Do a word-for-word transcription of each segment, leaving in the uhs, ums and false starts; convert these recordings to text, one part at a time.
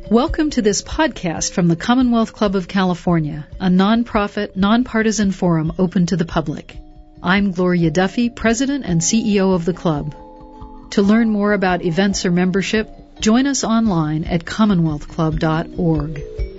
Welcome to this podcast from the Commonwealth Club of California, a nonprofit, nonpartisan forum open to the public. I'm Gloria Duffy, President and C E O of the club. To learn more about events or membership, join us online at commonwealth club dot org.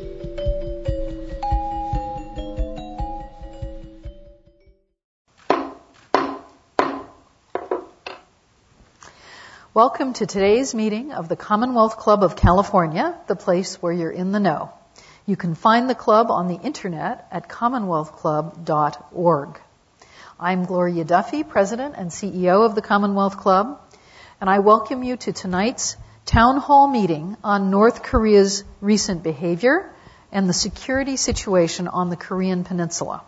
Welcome to today's meeting of the Commonwealth Club of California, the place where you're in the know. You can find the club on the internet at commonwealth club dot org. I'm Gloria Duffy, President and C E O of the Commonwealth Club, and I welcome you to tonight's town hall meeting on North Korea's recent behavior and the security situation on the Korean Peninsula.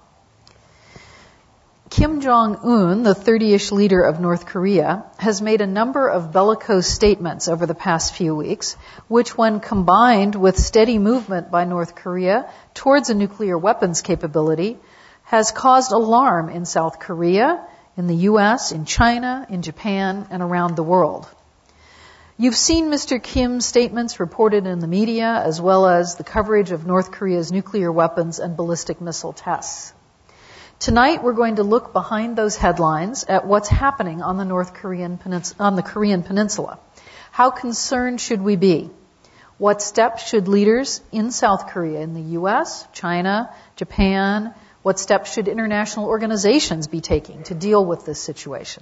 Kim Jong-un, the thirty-ish leader of North Korea, has made a number of bellicose statements over the past few weeks, which when combined with steady movement by North Korea towards a nuclear weapons capability, has caused alarm in South Korea, in the U S, in China, in Japan, and around the world. You've seen Mister Kim's statements reported in the media, as well as the coverage of North Korea's nuclear weapons and ballistic missile tests. Tonight, we're going to look behind those headlines at what's happening on the North Korean penins- on the Korean Peninsula. How concerned should we be? What steps should leaders in South Korea, in the U S, China, Japan, what steps should international organizations be taking to deal with this situation?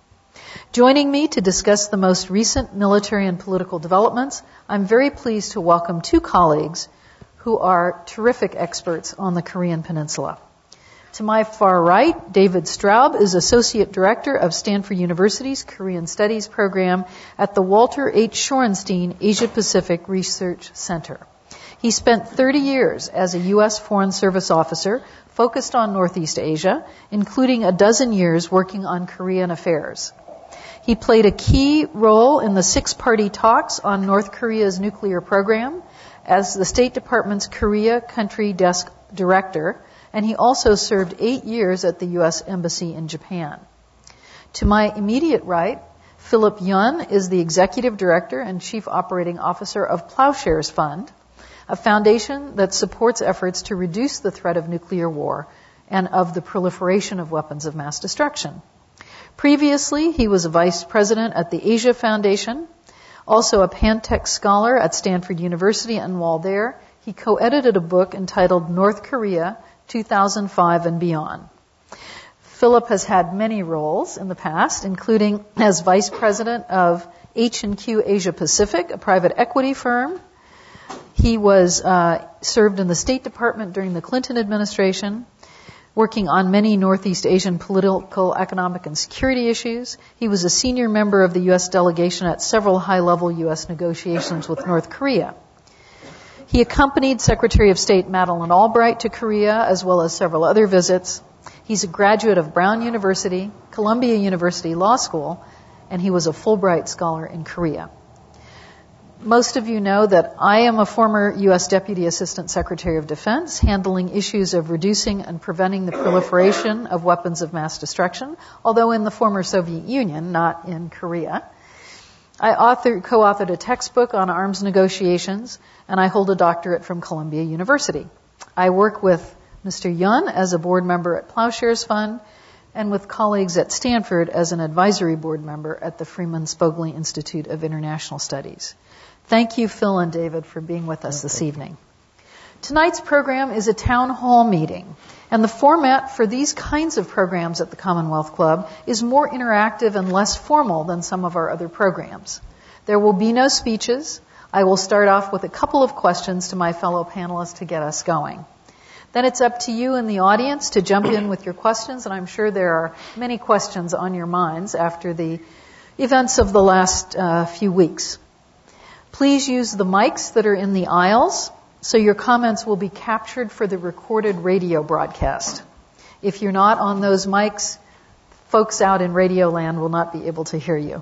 Joining me to discuss the most recent military and political developments, I'm very pleased to welcome two colleagues who are terrific experts on the Korean Peninsula. To my far right, David Straub is Associate Director of Stanford University's Korean Studies Program at the Walter H. Shorenstein Asia Pacific Research Center. He spent thirty years as a U S Foreign Service officer focused on Northeast Asia, including a dozen years working on Korean affairs. He played a key role in the six-party talks on North Korea's nuclear program as the State Department's Korea Country Desk Director, and he also served eight years at the U S Embassy in Japan. To my immediate right, Philip Yun is the Executive Director and Chief Operating Officer of Plowshares Fund, a foundation that supports efforts to reduce the threat of nuclear war and of the proliferation of weapons of mass destruction. Previously, he was a Vice President at the Asia Foundation, also a Pantex Scholar at Stanford University, and while there, he co-edited a book entitled North Korea, two thousand five and Beyond. Philip has had many roles in the past, including as Vice President of H and Q Asia Pacific, a private equity firm. He was uh, served in the State Department during the Clinton administration, working on many Northeast Asian political, economic, and security issues. He was a senior member of the U S delegation at several high-level U S negotiations with North Korea. He accompanied Secretary of State Madeleine Albright to Korea, as well as several other visits. He's a graduate of Brown University, Columbia University Law School, and he was a Fulbright Scholar in Korea. Most of you know that I am a former U S Deputy Assistant Secretary of Defense, handling issues of reducing and preventing the proliferation of weapons of mass destruction, although in the former Soviet Union, not in Korea. I authored, co-authored a textbook on arms negotiations, and I hold a doctorate from Columbia University. I work with Mister Yun as a board member at Plowshares Fund, and with colleagues at Stanford as an advisory board member at the Freeman Spogli Institute of International Studies. Thank you, Phil and David, for being with us this evening. Tonight's program is a town hall meeting, and the format for these kinds of programs at the Commonwealth Club is more interactive and less formal than some of our other programs. There will be no speeches. I will start off with a couple of questions to my fellow panelists to get us going. Then it's up to you in the audience to jump in with your questions, and I'm sure there are many questions on your minds after the events of the last uh, few weeks. Please use the mics that are in the aisles, so your comments will be captured for the recorded radio broadcast. If you're not on those mics, folks out in Radio Land will not be able to hear you.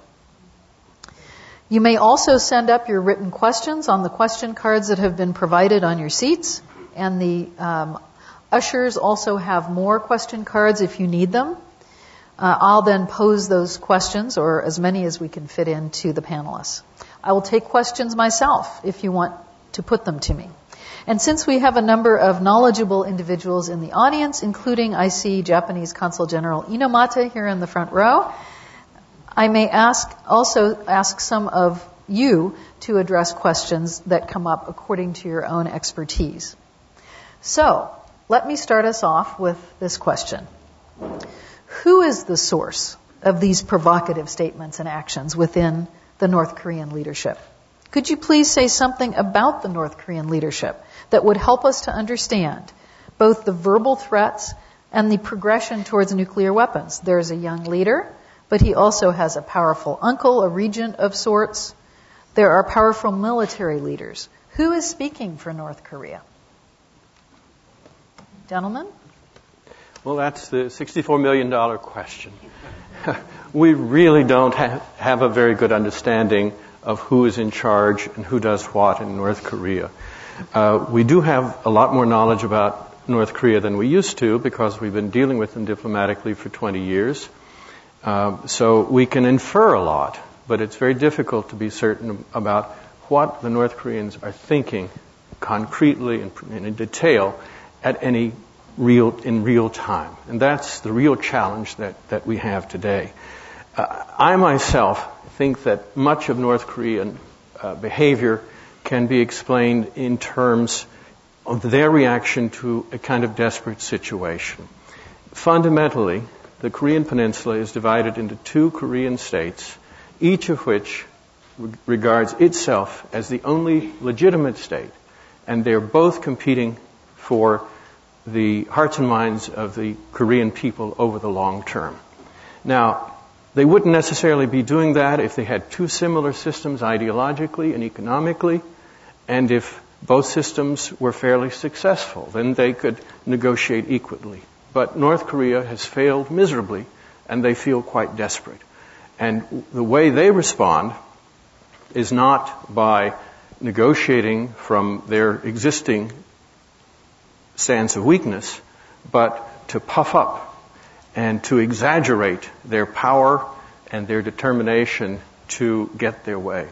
You may also send up your written questions on the question cards that have been provided on your seats, and the um, ushers also have more question cards if you need them. Uh, I'll then pose those questions, or as many as we can fit in, to the panelists. I will take questions myself if you want to put them to me. And since we have a number of knowledgeable individuals in the audience, including I see Japanese Consul General Inomata here in the front row, I may ask also ask some of you to address questions that come up according to your own expertise. So, let me start us off with this question. Who is the source of these provocative statements and actions within the North Korean leadership? Could you please say something about the North Korean leadership that would help us to understand both the verbal threats and the progression towards nuclear weapons? There's a young leader, but he also has a powerful uncle, a regent of sorts. There are powerful military leaders. Who is speaking for North Korea? Gentlemen? Well, that's the sixty-four million dollars question. We really don't have, have a very good understanding of who is in charge and who does what in North Korea. Uh, we do have a lot more knowledge about North Korea than we used to because we've been dealing with them diplomatically for twenty years. Uh, so we can infer a lot, but it's very difficult to be certain about what the North Koreans are thinking concretely and in detail at any real in real time. And that's the real challenge that, that we have today. Uh, I myself think that much of North Korean uh, behavior can be explained in terms of their reaction to a kind of desperate situation. Fundamentally, the Korean Peninsula is divided into two Korean states, each of which re- regards itself as the only legitimate state, and they're both competing for the hearts and minds of the Korean people over the long term. Now, they wouldn't necessarily be doing that if they had two similar systems ideologically and economically, and if both systems were fairly successful, then they could negotiate equally. But North Korea has failed miserably, and they feel quite desperate. And the way they respond is not by negotiating from their existing stance of weakness, but to puff up and to exaggerate their power and their determination to get their way.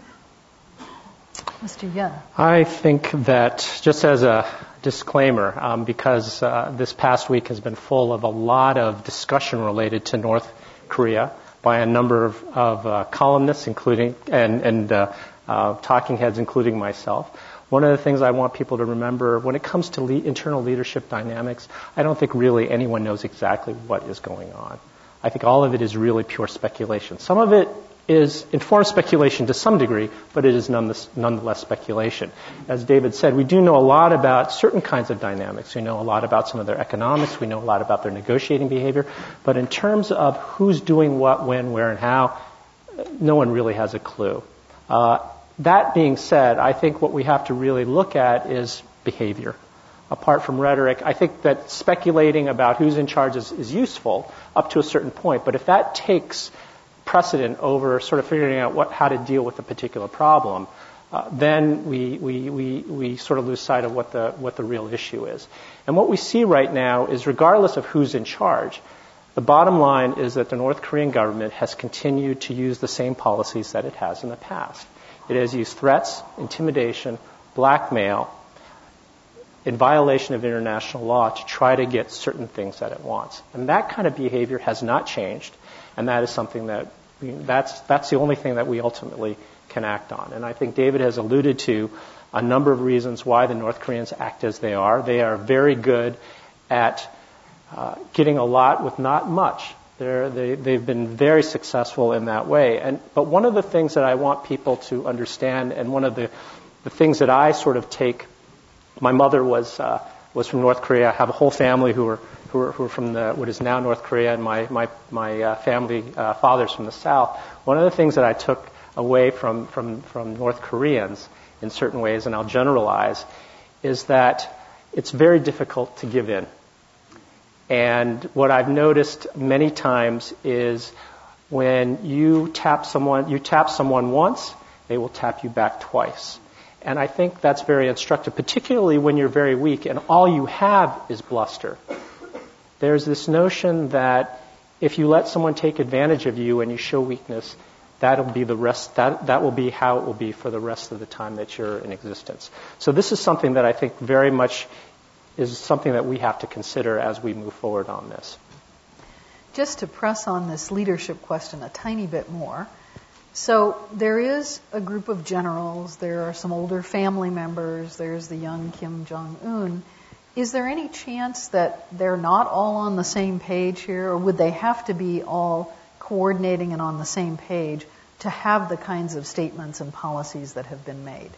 Mister Yun. I think that, just as a disclaimer, um, because uh, this past week has been full of a lot of discussion related to North Korea by a number of, of uh, columnists, including and, and uh, uh, talking heads, including myself. One of the things I want people to remember, when it comes to le- internal leadership dynamics, I don't think really anyone knows exactly what is going on. I think all of it is really pure speculation. Some of it is informed speculation to some degree, but it is nonetheless, nonetheless speculation. As David said, we do know a lot about certain kinds of dynamics. We know a lot about some of their economics. We know a lot about their negotiating behavior. But in terms of who's doing what, when, where, and how, no one really has a clue. Uh, That being said, I think what we have to really look at is behavior. Apart from rhetoric, I think that speculating about who's in charge is, is useful up to a certain point. But if that takes precedent over sort of figuring out what, how to deal with a particular problem, uh, then we, we, we, we sort of lose sight of what the, what the real issue is. And what we see right now is, regardless of who's in charge, the bottom line is that the North Korean government has continued to use the same policies that it has in the past. It has used threats, intimidation, blackmail, in violation of international law to try to get certain things that it wants. And that kind of behavior has not changed, and that is something that, we, that's, that's the only thing that we ultimately can act on. And I think David has alluded to a number of reasons why the North Koreans act as they are. They are very good at uh, getting a lot with not much. They're, they, they've been very successful in that way. And, but one of the things that I want people to understand, and one of the, the things that I sort of take, my mother was uh, was from North Korea. I have a whole family who are who are, who are from the, what is now North Korea, and my my my uh, family uh, father's from the South. One of the things that I took away from from from North Koreans, in certain ways, and I'll generalize, is that it's very difficult to give in. And what I've noticed many times is when you tap someone, you tap someone once, they will tap you back twice. And I think that's very instructive, particularly when you're very weak and all you have is bluster. There's this notion that if you let someone take advantage of you and you show weakness, that'll be the rest, that, that will be how it will be for the rest of the time that you're in existence. So this is something that I think very much is something that we have to consider as we move forward on this. Just to press on this leadership question a tiny bit more. So there is a group of generals, there are some older family members, there's the young Kim Jong-un. Is there any chance that they're not all on the same page here, or would they have to be all coordinating and on the same page to have the kinds of statements and policies that have been made?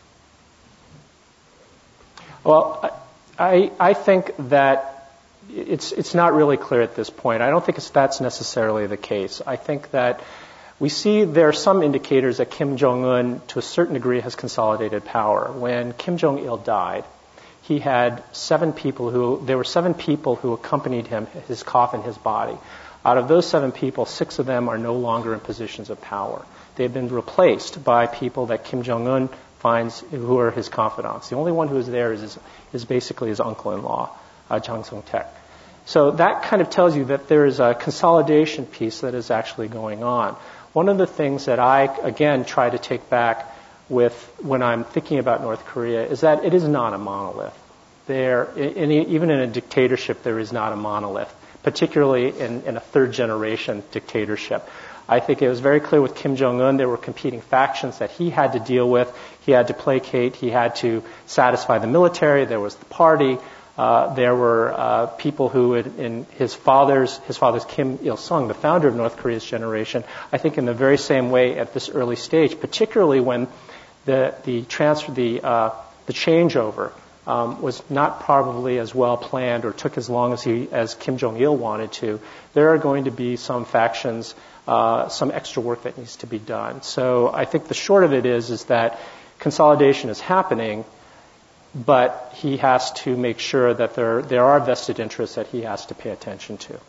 Well, I, I think that it's, it's not really clear at this point. I don't think it's, that's necessarily the case. I think that we see there are some indicators that Kim Jong-un, to a certain degree, has consolidated power. When Kim Jong-il died, he had seven people who, there were seven people who accompanied him, his coffin, his body. Out of those seven people, six of them are no longer in positions of power. They've been replaced by people that Kim Jong-un finds who are his confidants. The only one who is there is, his, is basically his uncle-in-law, uh, Jang Song-taek. So that kind of tells you that there is a consolidation piece that is actually going on. One of the things that I, again, try to take back with when I'm thinking about North Korea is that it is not a monolith. There, in, even in a dictatorship, there is not a monolith, particularly in, in a third-generation dictatorship. I think it was very clear with Kim Jong-un there were competing factions that he had to deal with. He had to placate. He had to satisfy the military. There was the party. Uh, there were uh, people who, had, in his father's, his father's Kim Il-sung, the founder of North Korea's generation, I think in the very same way at this early stage, particularly when the the transfer, the uh, the changeover um, was not probably as well planned or took as long as he as Kim Jong-il wanted to. There are going to be some factions, uh, some extra work that needs to be done. So I think the short of it is is that consolidation is happening. But he has to make sure that there there are vested interests that he has to pay attention to.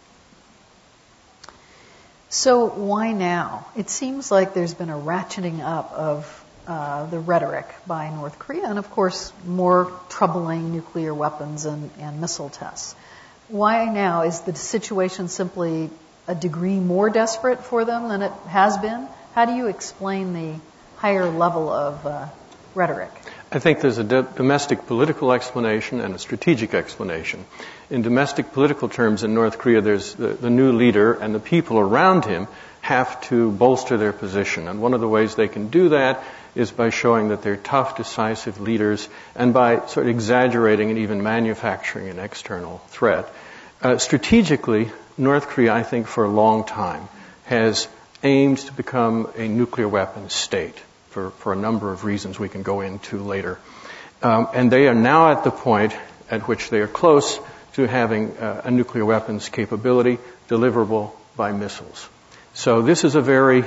So why now? It seems like there's been a ratcheting up of uh, the rhetoric by North Korea, and of course more troubling nuclear weapons and, and missile tests. Why now? Is the situation simply a degree more desperate for them than it has been? How do you explain the higher level of uh, rhetoric? I think there's a do- domestic political explanation and a strategic explanation. In domestic political terms in North Korea, there's the, the new leader and the people around him have to bolster their position. And one of the ways they can do that is by showing that they're tough, decisive leaders and by sort of exaggerating and even manufacturing an external threat. Uh, strategically, North Korea, I think, for a long time has aimed to become a nuclear weapons state. For, for a number of reasons we can go into later. Um, and they are now at the point at which they are close to having uh, a nuclear weapons capability deliverable by missiles. So this is a very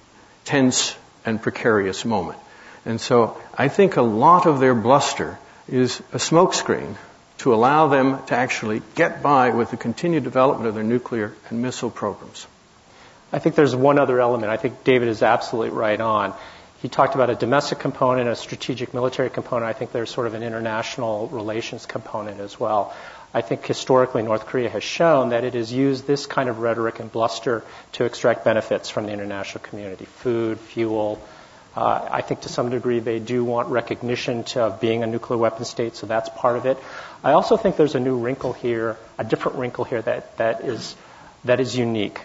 tense and precarious moment. And so I think a lot of their bluster is a smokescreen to allow them to actually get by with the continued development of their nuclear and missile programs. I think there's one other element. I think David is absolutely right on. He talked about a domestic component, a strategic military component. I think there's sort of an international relations component as well. I think historically North Korea has shown that it has used this kind of rhetoric and bluster to extract benefits from the international community. Food, fuel. Uh, I think to some degree they do want recognition to, of being a nuclear weapon state, so that's part of it. I also think there's a new wrinkle here, a different wrinkle here that, that is that is unique.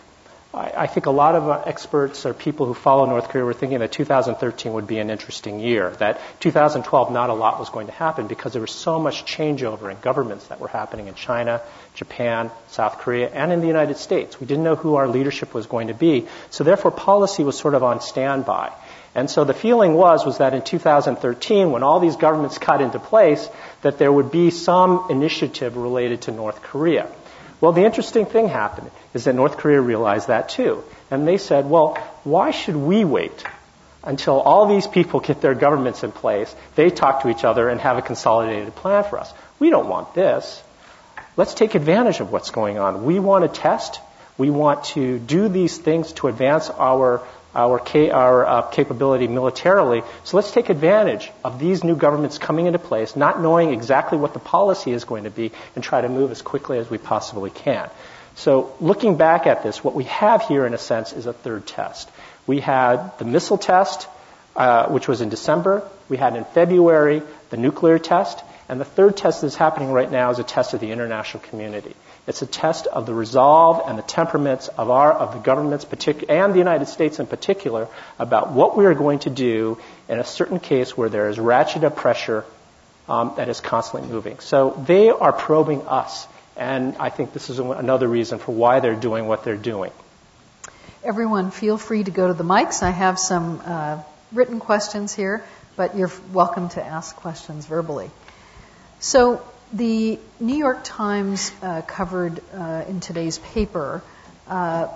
I think a lot of uh, experts or people who follow North Korea were thinking that two thousand thirteen would be an interesting year, that two thousand twelve not a lot was going to happen because there was so much changeover in governments that were happening in China, Japan, South Korea, and in the United States. We didn't know who our leadership was going to be, so therefore policy was sort of on standby. And so the feeling was, was that in two thousand thirteen, when all these governments got into place, that there would be some initiative related to North Korea. Well, the interesting thing happened is that North Korea realized that too. And they said, well, why should we wait until all these people get their governments in place, they talk to each other and have a consolidated plan for us? We don't want this. Let's take advantage of what's going on. We want to test. We want to do these things to advance our our, ca- our uh, capability militarily. So let's take advantage of these new governments coming into place, not knowing exactly what the policy is going to be, and try to move as quickly as we possibly can. So looking back at this, what we have here, in a sense, is a third test. We had the missile test, uh, which was in December. We had in February the nuclear test. And the third test that's happening right now is a test of the international community. It's a test of the resolve and the temperaments of our of the governments partic- and the United States in particular about what we are going to do in a certain case where there is ratcheted pressure um, that is constantly moving. So they are probing us, and I think this is another reason for why they're doing what they're doing. Everyone, feel free to go to the mics. I have some uh, written questions here, but you're welcome to ask questions verbally. So the New York Times uh, covered uh, in today's paper uh,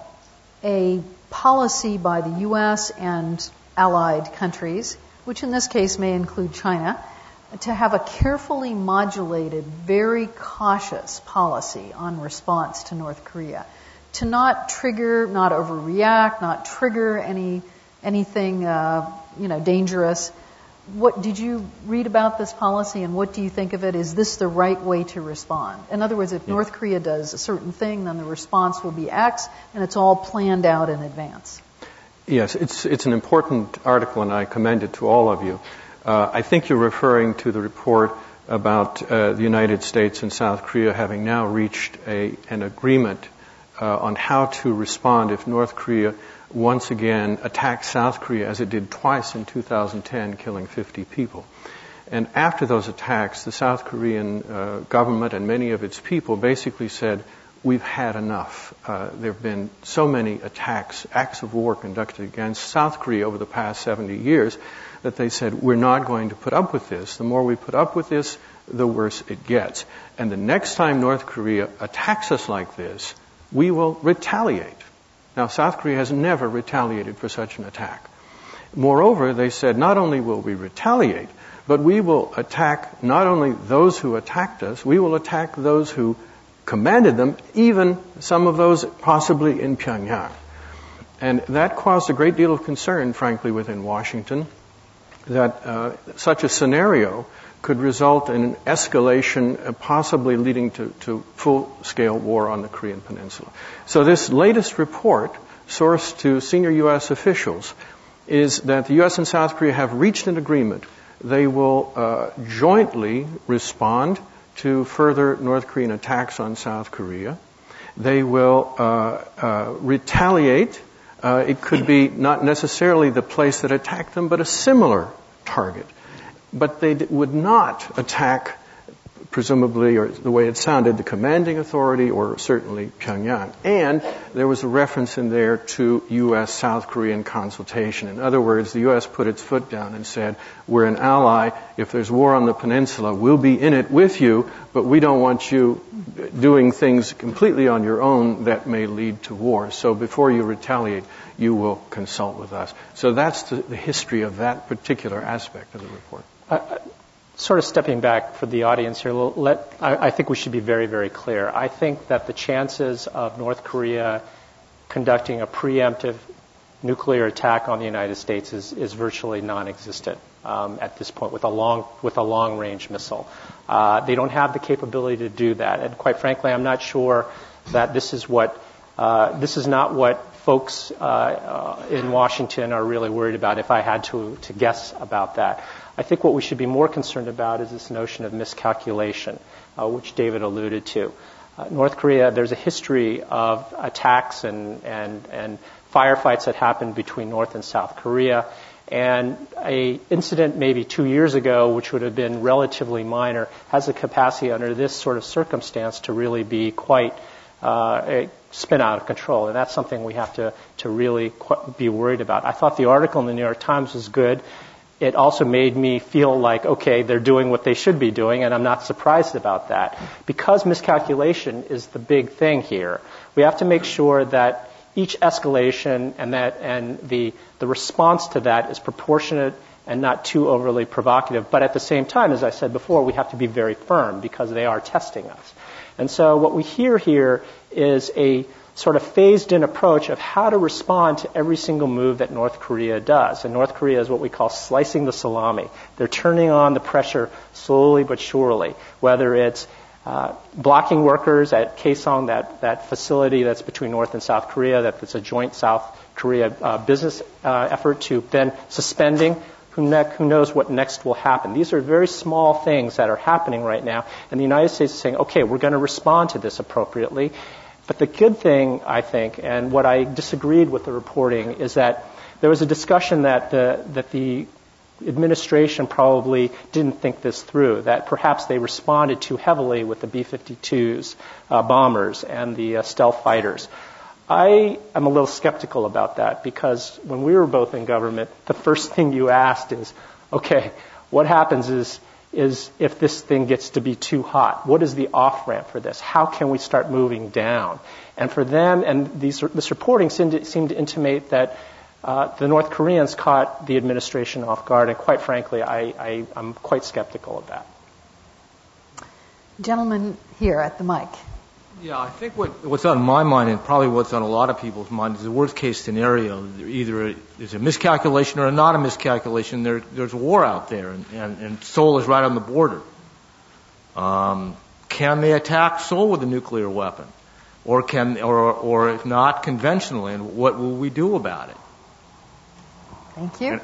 a policy by the U S and allied countries, which in this case may include China, to have a carefully modulated, very cautious policy on response to North Korea, to not trigger, not overreact, not trigger any anything uh, you know dangerous. What did you read about this policy, and what do you think of it? Is this the right way to respond? In other words, if yeah. North Korea does a certain thing, then the response will be X, and it's all planned out in advance. Yes, it's it's an important article, and I commend it to all of you. Uh, I think you're referring to the report about uh, the United States and South Korea having now reached a an agreement uh, on how to respond if North Korea once again attacked South Korea as it did twice in two thousand ten, killing fifty people. And after those attacks, the South Korean uh, government and many of its people basically said, we've had enough. Uh, there have been so many attacks, acts of war conducted against South Korea over the past seventy years that they said, we're not going to put up with this. The more we put up with this, the worse it gets. And the next time North Korea attacks us like this, we will retaliate. Now, South Korea has never retaliated for such an attack. Moreover, they said, not only will we retaliate, but we will attack not only those who attacked us, we will attack those who commanded them, even some of those possibly in Pyongyang. And that caused a great deal of concern, frankly, within Washington, that uh, such a scenario could result in an escalation, uh, possibly leading to, to full-scale war on the Korean Peninsula. So this latest report, sourced to senior U S officials, is that the U S and South Korea have reached an agreement. They will uh, jointly respond to further North Korean attacks on South Korea. They will uh, uh, retaliate. Uh, it could be not necessarily the place that attacked them, but a similar target. But they would not attack, presumably, or the way it sounded, the commanding authority or certainly Pyongyang. And there was a reference in there to U S South Korean consultation. In other words, the U S put its foot down and said, we're an ally. If there's war on the peninsula, we'll be in it with you, but we don't want you doing things completely on your own that may lead to war. So before you retaliate, you will consult with us. So that's the, the history of that particular aspect of the report. Uh, sort of stepping back for the audience here, let, I, I think we should be very, very clear. I think that the chances of North Korea conducting a preemptive nuclear attack on the United States is, is virtually non-existent um, at this point with a long with a long-range missile. Uh, they don't have the capability to do that, and quite frankly, I'm not sure that this is what uh, this is not what folks uh, uh, in Washington are really worried about. If I had to to guess about that. I think what we should be more concerned about is this notion of miscalculation, uh, which David alluded to. Uh, North Korea, there's a history of attacks and, and, and firefights that happened between North and South Korea. And a incident maybe two years ago, which would have been relatively minor, has the capacity under this sort of circumstance to really be quite uh, spin out of control. And that's something we have to, to really qu- be worried about. I thought the article in the New York Times was good. It also made me feel like, okay, they're doing what they should be doing, and I'm not surprised about that. Because miscalculation is the big thing here, we have to make sure that each escalation and that and the the response to that is proportionate and not too overly provocative. But at the same time, as I said before, we have to be very firm because they are testing us. And so what we hear here is a sort of phased-in approach of how to respond to every single move that North Korea does. And North Korea is what we call slicing the salami. They're turning on the pressure slowly but surely, whether it's uh, blocking workers at Kaesong, that, that facility that's between North and South Korea, that it's a joint South Korea uh, business uh, effort to then suspending. Who, ne- who knows what next will happen? These are very small things that are happening right now, and the United States is saying, okay, we're going to respond to this appropriately. But the good thing, I think, and what I disagreed with the reporting, is that there was a discussion that the, that the administration probably didn't think this through, that perhaps they responded too heavily with the B fifty-twos, uh, bombers, and the uh, stealth fighters. I am a little skeptical about that, because when we were both in government, the first thing you asked is, okay, what happens is, is if this thing gets to be too hot, what is the off-ramp for this? How can we start moving down? And for them, and these, this reporting seemed to, seemed to intimate that uh, the North Koreans caught the administration off guard, and quite frankly, I, I, I'm quite skeptical of that. Gentleman here at the mic. Yeah, I think what, what's on my mind, and probably what's on a lot of people's mind, is the worst-case scenario. Either there's a miscalculation or not a miscalculation. There, there's war out there, and, and, and Seoul is right on the border. Um, can they attack Seoul with a nuclear weapon, or can, or, or if not, conventionally? And what will we do about it? Thank you.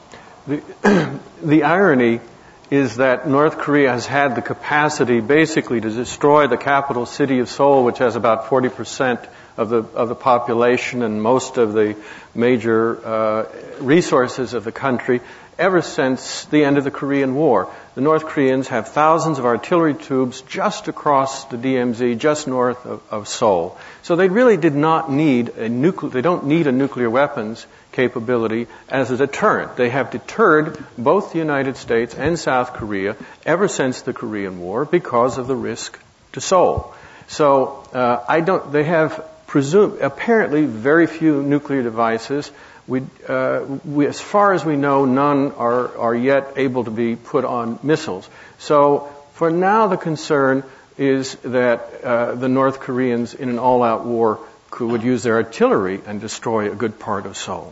The, the irony is that North Korea has had the capacity basically to destroy the capital city of Seoul, which has about forty percent of the of the population and most of the major uh, resources of the country, ever since the end of the Korean War. The North Koreans have thousands of artillery tubes just across the D M Z, just north of, of Seoul. So they really did not need a nuclear, they don't need a nuclear weapons capability as a deterrent. They have deterred both the United States and South Korea ever since the Korean War because of the risk to Seoul. So uh, I don't, they have presumed, apparently very few nuclear devices. We, uh, we, as far as we know, none are, are yet able to be put on missiles. So for now, the concern is that uh, the North Koreans, in an all-out war, could, would use their artillery and destroy a good part of Seoul.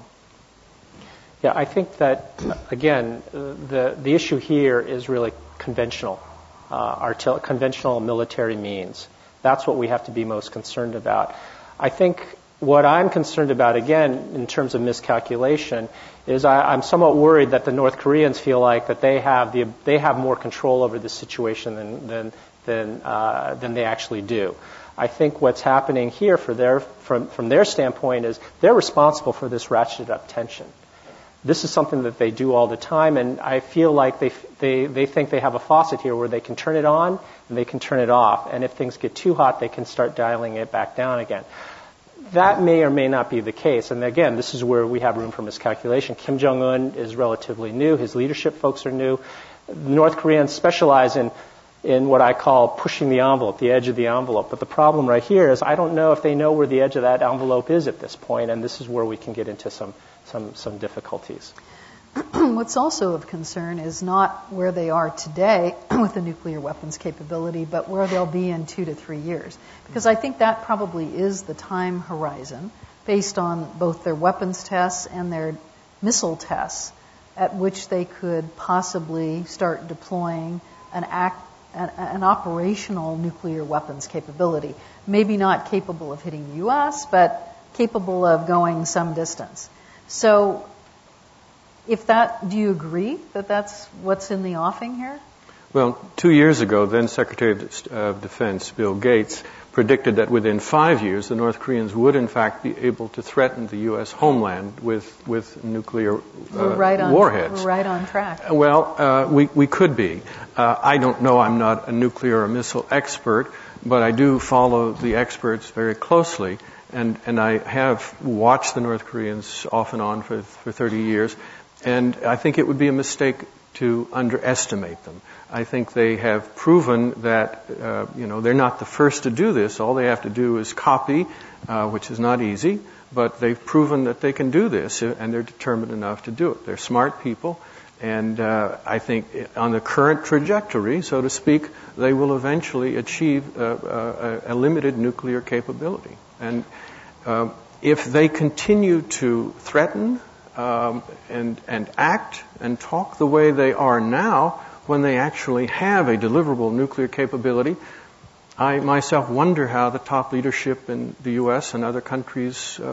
Yeah, I think that, again, the the issue here is really conventional, uh, artil- conventional military means. That's what we have to be most concerned about. I think what I'm concerned about, again, in terms of miscalculation, is I, I'm somewhat worried that the North Koreans feel like that they have the they have more control over the situation than than than uh, than they actually do. I think what's happening here, for their from from their standpoint, is they're responsible for this ratcheted up tension. This is something that they do all the time, and I feel like they they they think they have a faucet here where they can turn it on and they can turn it off, and if things get too hot, they can start dialing it back down again. That may or may not be the case, and again, this is where we have room for miscalculation. Kim Jong-un is relatively new; his leadership folks are new. North Koreans specialize in in what I call pushing the envelope, the edge of the envelope. But the problem right here is I don't know if they know where the edge of that envelope is at this point, and this is where we can get into some some some difficulties. What's also of concern is not where they are today with the nuclear weapons capability, but where they'll be in two to three years. Because I think that probably is the time horizon, based on both their weapons tests and their missile tests, at which they could possibly start deploying an act, an, an operational nuclear weapons capability. Maybe not capable of hitting the U S, but capable of going some distance. So, if that, do you agree that that's what's in the offing here? Well, two years ago, then Secretary of Defense Bill Gates predicted that within five years, the North Koreans would in fact be able to threaten the U S homeland with with nuclear uh, we're right on, warheads. We're right on track. Well, uh, we we could be. Uh, I don't know. I'm not a nuclear or missile expert, but I do follow the experts very closely, and and I have watched the North Koreans off and on for for thirty years. And I think it would be a mistake to underestimate them. I think they have proven that, uh, you know, they're not the first to do this. All they have to do is copy, uh, which is not easy, but they've proven that they can do this, and they're determined enough to do it. They're smart people, and uh, I think on the current trajectory, so to speak, they will eventually achieve a, a, a limited nuclear capability. And uh, if they continue to threaten, Um, and, and act and talk the way they are now, when they actually have a deliverable nuclear capability, I myself wonder how the top leadership in the U S and other countries uh,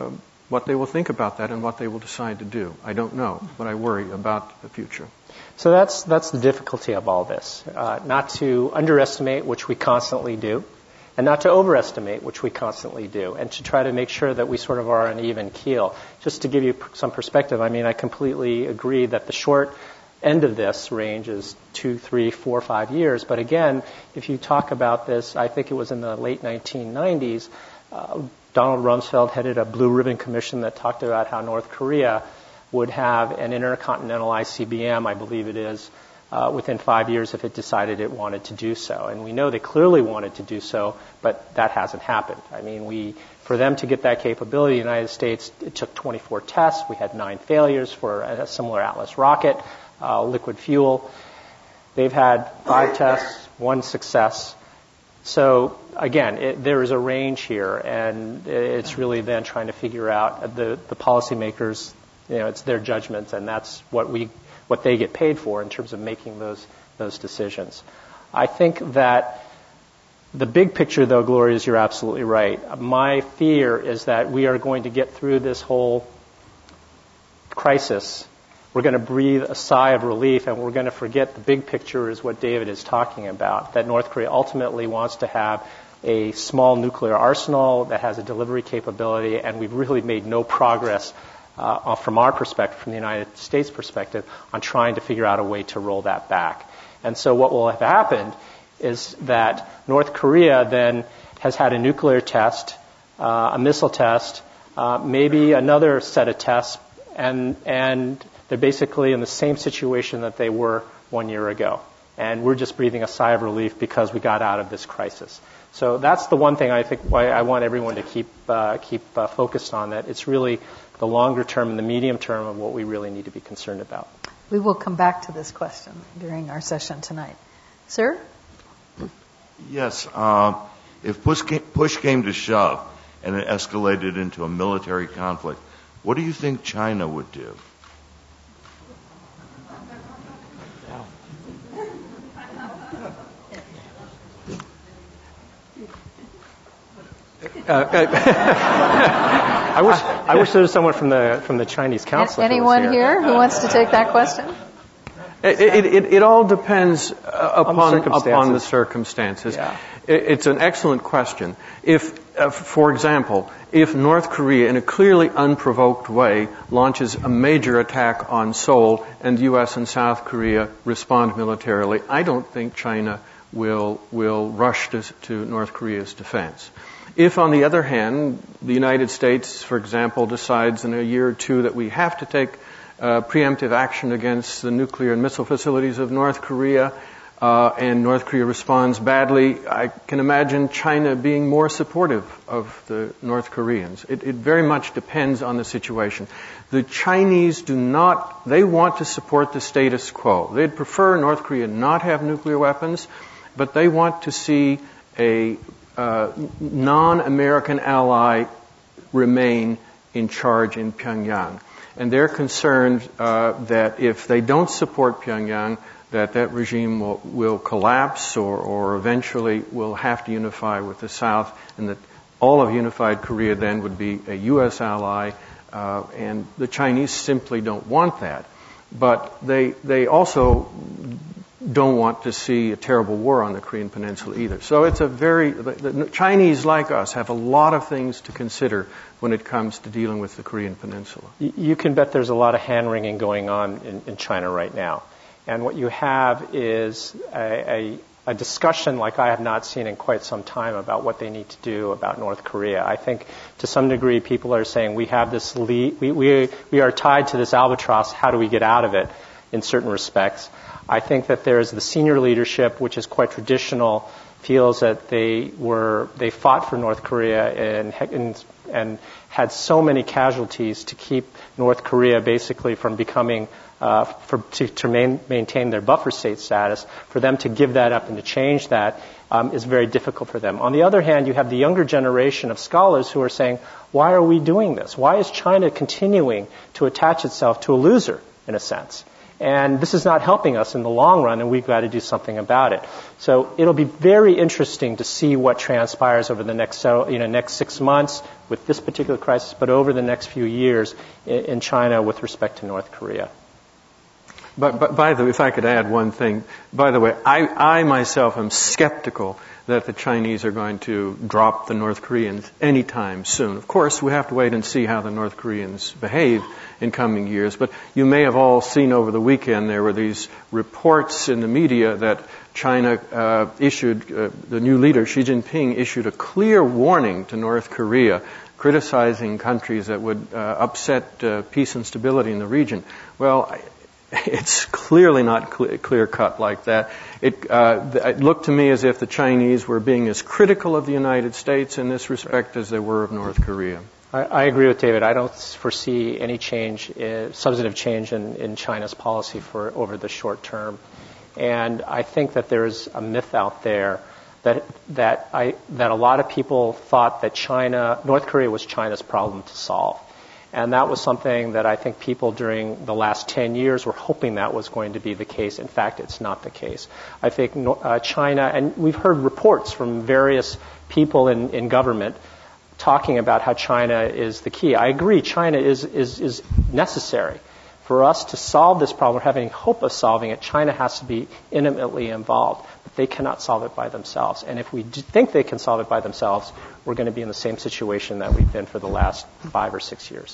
what they will think about that and what they will decide to do. I don't know, but I worry about the future. So that's that's the difficulty of all this. Uh, not to underestimate, which we constantly do, and not to overestimate, which we constantly do, and to try to make sure that we sort of are on an even keel. Just to give you some perspective, I mean, I completely agree that the short end of this range is two, three, four, five years. But again, if you talk about this, I think it was in the late nineteen nineties, uh, Donald Rumsfeld headed a Blue Ribbon Commission that talked about how North Korea would have an intercontinental I C B M, I believe it is, uh, within five years if it decided it wanted to do so. And we know they clearly wanted to do so, but that hasn't happened. I mean, we, for them to get that capability, the United States, it took twenty-four tests. We had nine failures for a similar Atlas rocket, uh, liquid fuel. They've had five tests, one success. So again, it, there is a range here, and it's really then trying to figure out the, the policymakers. You know, it's their judgments, and that's what we, what they get paid for in terms of making those those decisions. I think that the big picture, though, Gloria, is you're absolutely right. My fear is that we are going to get through this whole crisis. We're going to breathe a sigh of relief, and we're going to forget the big picture is what David is talking about, that North Korea ultimately wants to have a small nuclear arsenal that has a delivery capability, and we've really made no progress Uh, from our perspective, from the United States perspective, on trying to figure out a way to roll that back. And so what will have happened is that North Korea then has had a nuclear test, uh, a missile test, uh, maybe another set of tests, and and they're basically in the same situation that they were one year ago. And we're just breathing a sigh of relief because we got out of this crisis. So that's the one thing I think why I want everyone to keep uh, keep uh, focused on, that it's really the longer term and the medium term of what we really need to be concerned about. We will come back to this question during our session tonight. Sir? Yes. Uh, if push came, push came to shove and it escalated into a military conflict, what do you think China would do? Uh, I wish I wish there was someone from the from the Chinese council. Anyone here. here who wants to take that question? It, it, it, it all depends uh, upon, the upon the circumstances. Yeah. It, it's an excellent question. If, uh, for example, if North Korea, in a clearly unprovoked way, launches a major attack on Seoul and the U S and South Korea respond militarily, I don't think China will will rush to, to North Korea's defense. If, on the other hand, the United States, for example, decides in a year or two that we have to take uh, preemptive action against the nuclear and missile facilities of North Korea, uh, and North Korea responds badly, I can imagine China being more supportive of the North Koreans. It, it very much depends on the situation. The Chinese do not, they want to support the status quo. They'd prefer North Korea not have nuclear weapons, but they want to see a Uh, non-American ally remain in charge in Pyongyang. And they're concerned uh, that if they don't support Pyongyang, that that regime will, will collapse or, or eventually will have to unify with the South, and that all of unified Korea then would be a U S ally, uh, and the Chinese simply don't want that. But they they also don't want to see a terrible war on the Korean Peninsula either. So it's a very, the, the Chinese, like us, have a lot of things to consider when it comes to dealing with the Korean Peninsula. You can bet there's a lot of hand-wringing going on in, in China right now. And what you have is a, a, a discussion like I have not seen in quite some time about what they need to do about North Korea. I think to some degree people are saying we have this lead, we, we, we are tied to this albatross, how do we get out of it in certain respects? I think that there's the senior leadership, which is quite traditional, feels that they were they fought for North Korea and and, and had so many casualties to keep North Korea basically from becoming uh, for to, to main, maintain their buffer state status. For them to give that up and to change that um, is very difficult for them. On the other hand, you have the younger generation of scholars who are saying, "Why are we doing this? Why is China continuing to attach itself to a loser in a sense?" And this is not helping us in the long run, and we've got to do something about it. So it'll be very interesting to see what transpires over the next, you know, next six months with this particular crisis, but over the next few years in, in China with respect to North Korea. But, but by the way, if I could add one thing, by the way, I, I myself am skeptical that the Chinese are going to drop the North Koreans anytime soon. Of course, we have to wait and see how the North Koreans behave in coming years. But you may have all seen over the weekend there were these reports in the media that China uh, issued, uh, the new leader, Xi Jinping, issued a clear warning to North Korea, criticizing countries that would uh, upset uh, peace and stability in the region. Well, it's clearly not clear, clear-cut like that. It, uh, it looked to me as if the Chinese were being as critical of the United States in this respect as they were of North Korea. I, I agree with David. I don't foresee any change, uh, substantive change in, in China's policy for over the short term. And I think that there's a myth out there that that I that a lot of people thought that China, North Korea was China's problem to solve. And that was something that I think people during the last ten years were hoping that was going to be the case. In fact, it's not the case. I think uh, China, and we've heard reports from various people in, in government talking about how China is the key. I agree, China is, is, is necessary. For us to solve this problem, or having hope of solving it, China has to be intimately involved. But they cannot solve it by themselves. And if we do think they can solve it by themselves, we're going to be in the same situation that we've been for the last five or six years.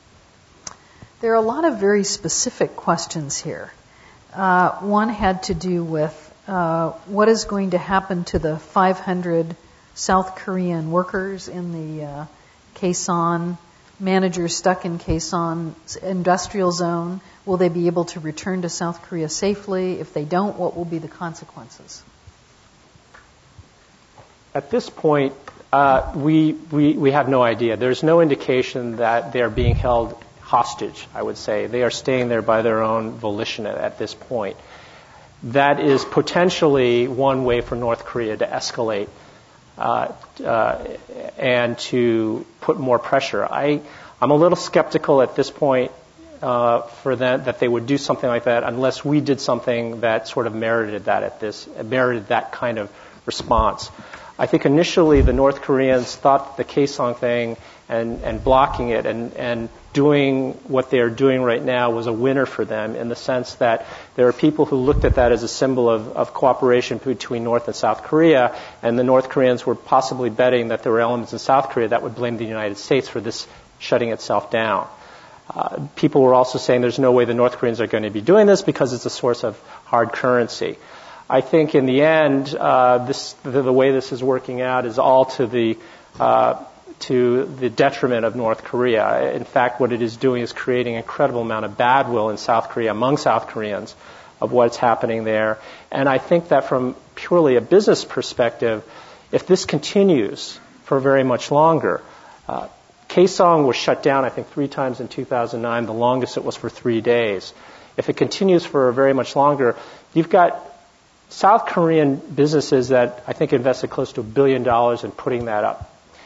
There are a lot of very specific questions here. Uh, one had to do with uh, what is going to happen to the five hundred South Korean workers in the uh, Kaesong, managers stuck in Kaesong's industrial zone. Will they be able to return to South Korea safely? If they don't, what will be the consequences? At this point, uh, we, we, we have no idea. There's no indication that they're being held hostage, I would say. They are staying there by their own volition at, at this point. That is potentially one way for North Korea to escalate uh, uh, and to put more pressure. I, I'm a little skeptical at this point uh, for that that they would do something like that unless we did something that sort of merited that at this merited that kind of response. I think initially the North Koreans thought the Kaesong thing and, and blocking it and, and doing what they're doing right now was a winner for them in the sense that there are people who looked at that as a symbol of, of cooperation between North and South Korea, and the North Koreans were possibly betting that there were elements in South Korea that would blame the United States for this shutting itself down. Uh, people were also saying there's no way the North Koreans are going to be doing this because it's a source of hard currency. I think in the end, uh, this, the, the way this is working out is all to the uh, to the detriment of North Korea. In fact, what it is doing is creating an incredible amount of bad will in South Korea, among South Koreans, of what's happening there. And I think that from purely a business perspective, if this continues for very much longer, uh, Kaesong was shut down, I think, three times in two thousand nine. The longest it was for three days. If it continues for very much longer, you've got South Korean businesses that I think invested close to a billion dollars in putting that up.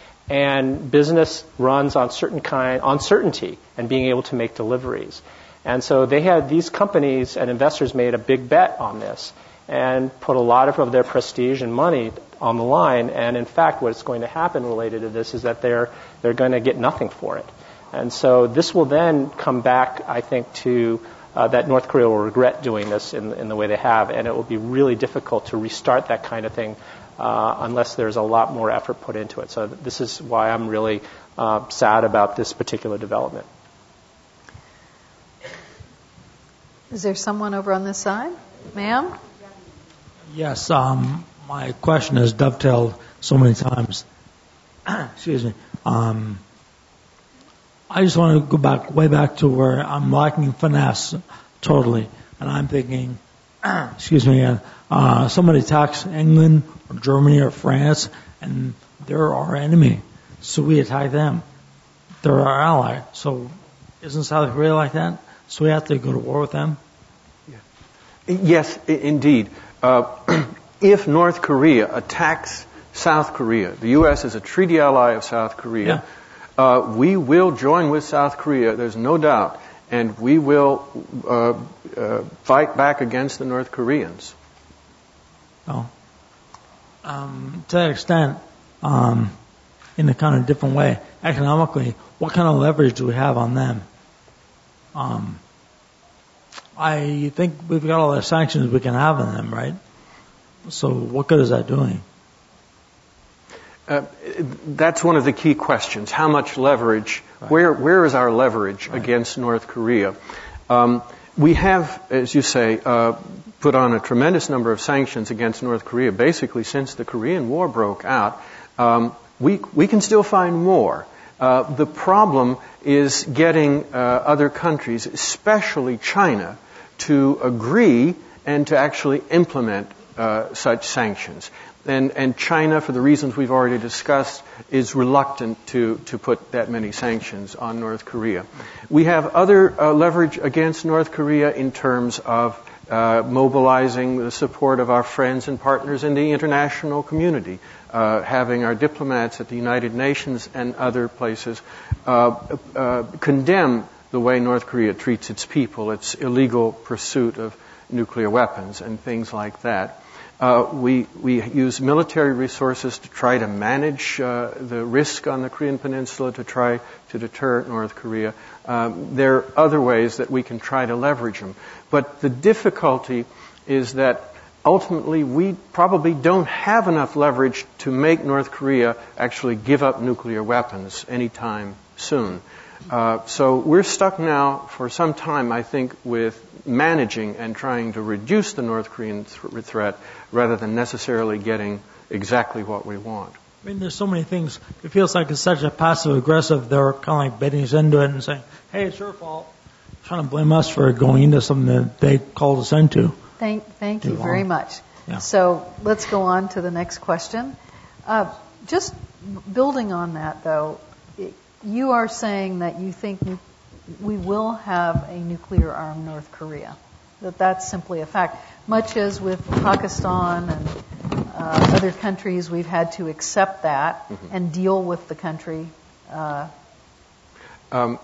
And business runs on certain kind, on certainty and being able to make deliveries. And so they had, these companies and investors made a big bet on this and put a lot of, of their prestige and money on the line. And in fact, what's going to happen related to this is that they're, they're going to get nothing for it. And so this will then come back, I think, to Uh, that North Korea will regret doing this in, in the way they have, and it will be really difficult to restart that kind of thing uh, unless there's a lot more effort put into it. So this is why I'm really uh, sad about this particular development. Is there someone over on this side? Ma'am? Yes, um, my question has dovetailed so many times. Excuse me. Um, I just want to go back, way back to where I'm lacking finesse totally. And I'm thinking, excuse me, uh, uh, somebody attacks England or Germany or France, and they're our enemy. So we attack them. They're our ally. So isn't South Korea like that? So we have to go to war with them? Yeah. Yes, I- indeed. Uh, if North Korea attacks South Korea, the U S is a treaty ally of South Korea. Yeah. Uh, we will join with South Korea, there's no doubt, and we will uh, uh, fight back against the North Koreans. Oh. Um, to that extent, um, in a kind of different way, economically, what kind of leverage do we have on them? Um, I think we've got all the sanctions we can have on them, right? So what good is that doing? Uh, that's one of the key questions. How much leverage? Right. Where where is our leverage right. against North Korea? Um, we have, as you say, uh, put on a tremendous number of sanctions against North Korea, basically since the Korean War broke out. Um, we we can still find more. Uh, the problem is getting uh, other countries, especially China, to agree and to actually implement uh, such sanctions. And, and China, for the reasons we've already discussed, is reluctant to, to put that many sanctions on North Korea. We have other uh, leverage against North Korea in terms of uh, mobilizing the support of our friends and partners in the international community, uh, having our diplomats at the United Nations and other places uh, uh, condemn the way North Korea treats its people, its illegal pursuit of nuclear weapons and things like that. Uh, we we use military resources to try to manage uh, the risk on the Korean Peninsula, to try to deter North Korea. Um, there are other ways that we can try to leverage them. But the difficulty is that ultimately we probably don't have enough leverage to make North Korea actually give up nuclear weapons anytime soon. Uh, so we're stuck now for some time, I think, with managing and trying to reduce the North Korean th- threat rather than necessarily getting exactly what we want. I mean, there's so many things. It feels like it's such a passive-aggressive. They're kind of like betting us into it and saying, hey, it's your fault. Trying to blame us for going into something that they called us into. Thank, thank you very much. Yeah. So let's go on to the next question. Uh, just building on that, though, it, you are saying that you think nu- we will have a nuclear-armed North Korea, that that's simply a fact. Much as with Pakistan and uh, other countries, we've had to accept that mm-hmm. and deal with the country. Uh, um,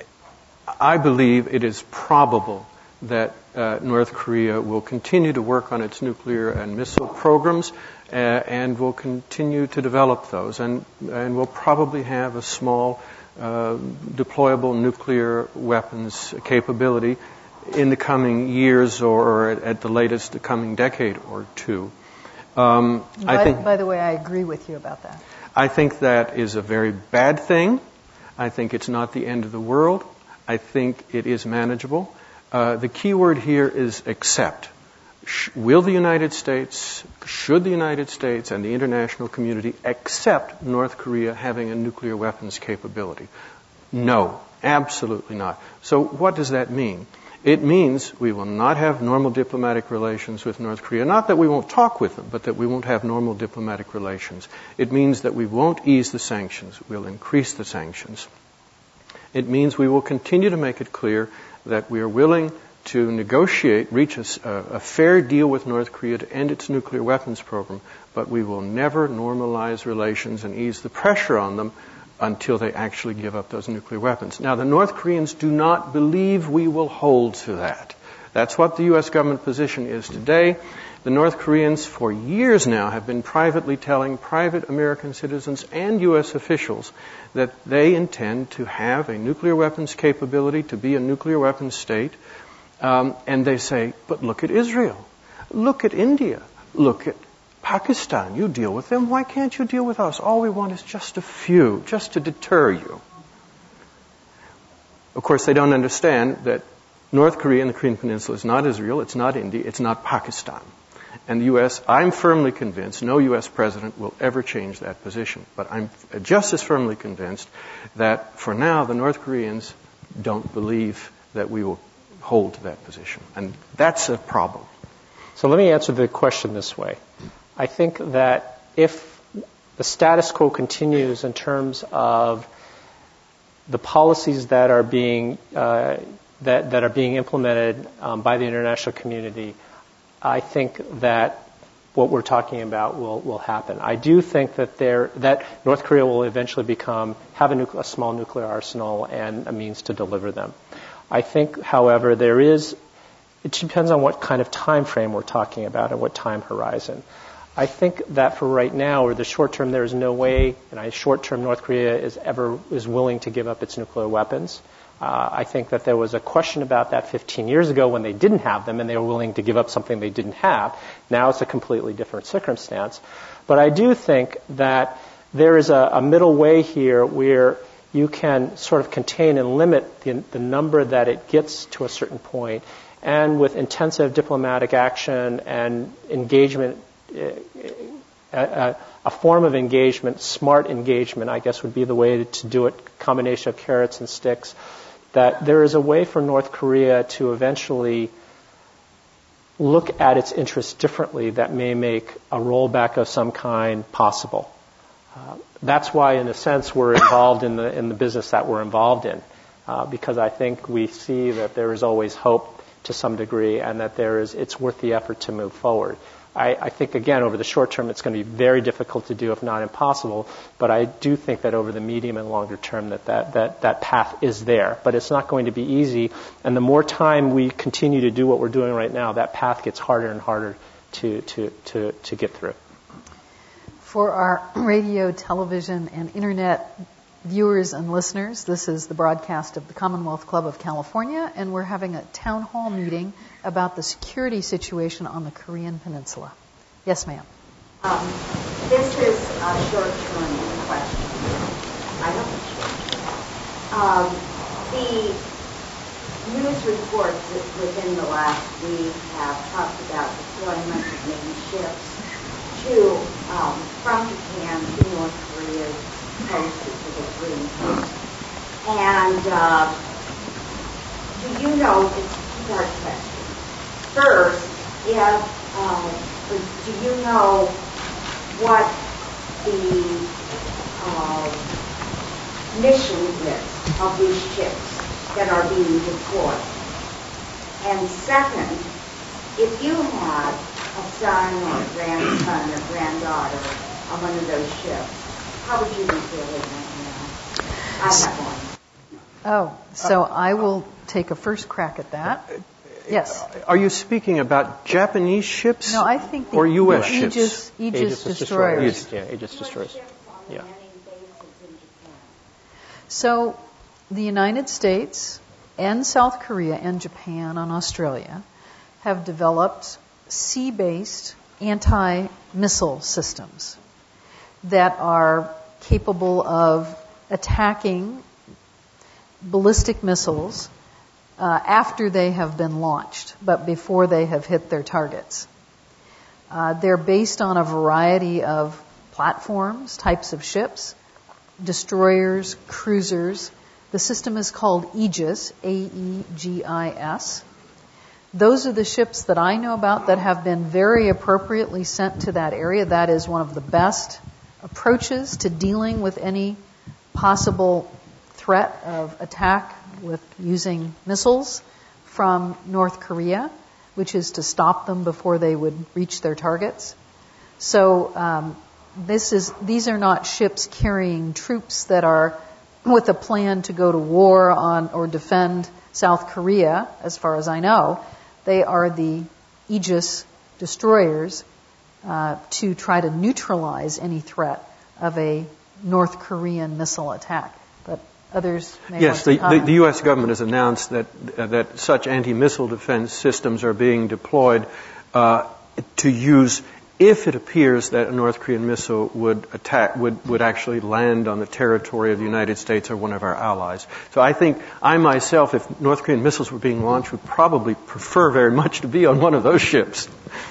I believe it is probable that uh, North Korea will continue to work on its nuclear and missile programs uh, and will continue to develop those, and and will probably have a small uh, deployable nuclear weapons capability in the coming years, or, or at, at the latest the coming decade or two. Um, by, I think, by the way, I agree with you about that. I think that is a very bad thing. I think it's not the end of the world. I think it is manageable. Uh, the key word here is accept. Sh- will the United States, should the United States and the international community accept North Korea having a nuclear weapons capability? No, absolutely not. So what does that mean? It means we will not have normal diplomatic relations with North Korea. Not that we won't talk with them, but that we won't have normal diplomatic relations. It means that we won't ease the sanctions. We'll increase the sanctions. It means we will continue to make it clear that we are willing to negotiate, reach a, a fair deal with North Korea to end its nuclear weapons program, but we will never normalize relations and ease the pressure on them until they actually give up those nuclear weapons. Now, the North Koreans do not believe we will hold to that. That's what the U S government position is today. The North Koreans, for years now, have been privately telling private American citizens and U S officials that they intend to have a nuclear weapons capability, to be a nuclear weapons state. Um, and they say, but look at Israel. Look at India. Look at Pakistan. You deal with them. Why can't you deal with us? All we want is just a few, just to deter you. Of course, they don't understand that North Korea and the Korean Peninsula is not Israel, it's not India, it's not Pakistan. And the U S, I'm firmly convinced, no U S president will ever change that position. But I'm just as firmly convinced that for now the North Koreans don't believe that we will hold to that position. And that's a problem. So let me answer the question this way. I think that if the status quo continues in terms of the policies that are being uh, that, that are being implemented um, by the international community, I think that what we're talking about will, will happen. I do think that there that North Korea will eventually become have a, nucle- a small nuclear arsenal and a means to deliver them. I think, however, there is, it depends on what kind of time frame we're talking about and what time horizon. I think that for right now, or the short term, there is no way, and I short term North Korea is ever is willing to give up its nuclear weapons. Uh, I think that there was a question about that fifteen years ago when they didn't have them and they were willing to give up something they didn't have. Now it's a completely different circumstance. But I do think that there is a, a middle way here where you can sort of contain and limit the, the number that it gets to a certain point, and with intensive diplomatic action and engagement, a, a form of engagement, smart engagement, I guess would be the way to do it, combination of carrots and sticks, that there is a way for North Korea to eventually look at its interests differently that may make a rollback of some kind possible. Uh, that's why, in a sense, we're involved in the in the business that we're involved in, uh, because I think we see that there is always hope to some degree, and that there is it's worth the effort to move forward. I, I think, again, over the short term, it's going to be very difficult to do, if not impossible. But I do think that over the medium and longer term, that that, that that path is there. But it's not going to be easy. And the more time we continue to do what we're doing right now, that path gets harder and harder to to to, to get through. For our radio, television, and internet viewers and listeners, this is the broadcast of the Commonwealth Club of California, and we're having a town hall meeting about the security situation on the Korean Peninsula. Yes, ma'am. Um, this is a short-term question. I don't um, the news reports within the last week have talked about deployment of Navy ships to um, from Japan to North Korea's coast, to the Korean coast. And uh, do you know, it's a two-part question. First, if, uh, do you know what the uh, mission is of these ships that are being deployed? And second, if you had a son or a grandson or granddaughter on one of those ships, how would you be feeling right now? I have one. Oh, so I will take a first crack at that. Yes. Are you speaking about Japanese ships? No, I think the or U S Aegis, ships? Aegis, Aegis destroyers. destroyers. Yeah, Aegis destroyers. Yeah. So the United States and South Korea and Japan and Australia have developed sea-based anti-missile systems that are capable of attacking ballistic missiles uh, after they have been launched, but before they have hit their targets. Uh, they're based on a variety of platforms, types of ships, destroyers, cruisers. The system is called Aegis, A E G I S. Those are the ships that I know about that have been very appropriately sent to that area. That is one of the best approaches to dealing with any possible threat of attack with using missiles from North Korea, which is to stop them before they would reach their targets. So um, this is these are not ships carrying troops that are with a plan to go to war on or defend South Korea, as far as I know. They are the Aegis destroyers uh, to try to neutralize any threat of a North Korean missile attack. But others may yes, want to the, the, the U S government has announced that uh, that such anti-missile defense systems are being deployed uh, to use if it appears that a North Korean missile would attack, would, would actually land on the territory of the United States or one of our allies. So I think I myself, if North Korean missiles were being launched, would probably prefer very much to be on one of those ships.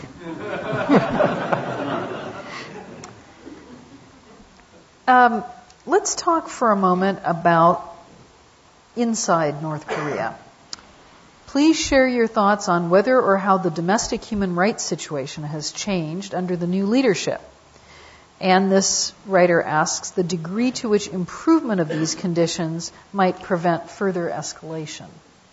um, let's talk for a moment about inside North Korea. Please share your thoughts on whether or how the domestic human rights situation has changed under the new leadership. And this writer asks the degree to which improvement of these conditions might prevent further escalation.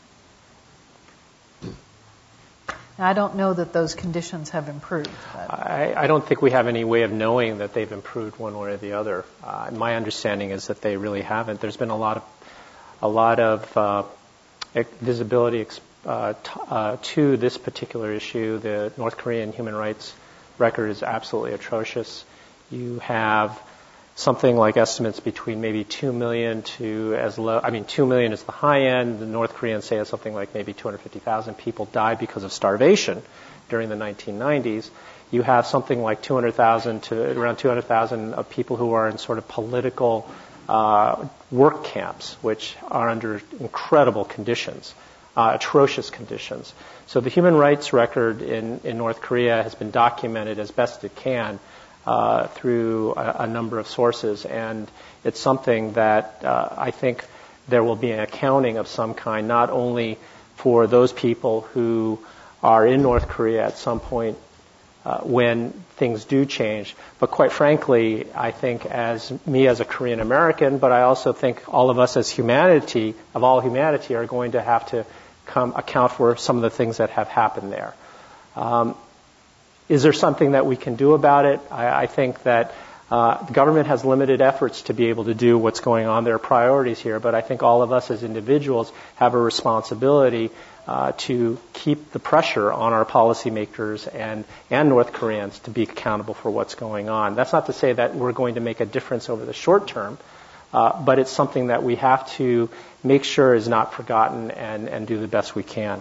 Now, I don't know that those conditions have improved. I, I don't think we have any way of knowing that they've improved one way or the other. Uh, my understanding is that they really haven't. There's been a lot of, a lot of uh, visibility uh, t- uh, to this particular issue. The North Korean human rights record is absolutely atrocious. You have something like estimates between maybe two million to as low, I mean, two million is the high end. The North Koreans say it's something like maybe two hundred fifty thousand people died because of starvation during the nineteen nineties. You have something like two hundred thousand to around two hundred thousand of people who are in sort of political uh, work camps, which are under incredible conditions, uh, atrocious conditions. So the human rights record in, in North Korea has been documented as best it can uh, through a, a number of sources, and it's something that uh, I think there will be an accounting of some kind, not only for those people who are in North Korea at some point uh, when things do change, but quite frankly, I think as me as a Korean American, but I also think all of us as humanity, of all humanity, are going to have to come account for some of the things that have happened there. Um, is there something that we can do about it? I, I think that uh, the government has limited efforts to be able to do what's going on. There are priorities here, but I think all of us as individuals have a responsibility uh, to keep the pressure on our policymakers and, and North Koreans to be accountable for what's going on. That's not to say that we're going to make a difference over the short term, uh, but it's something that we have to make sure is not forgotten and, and do the best we can.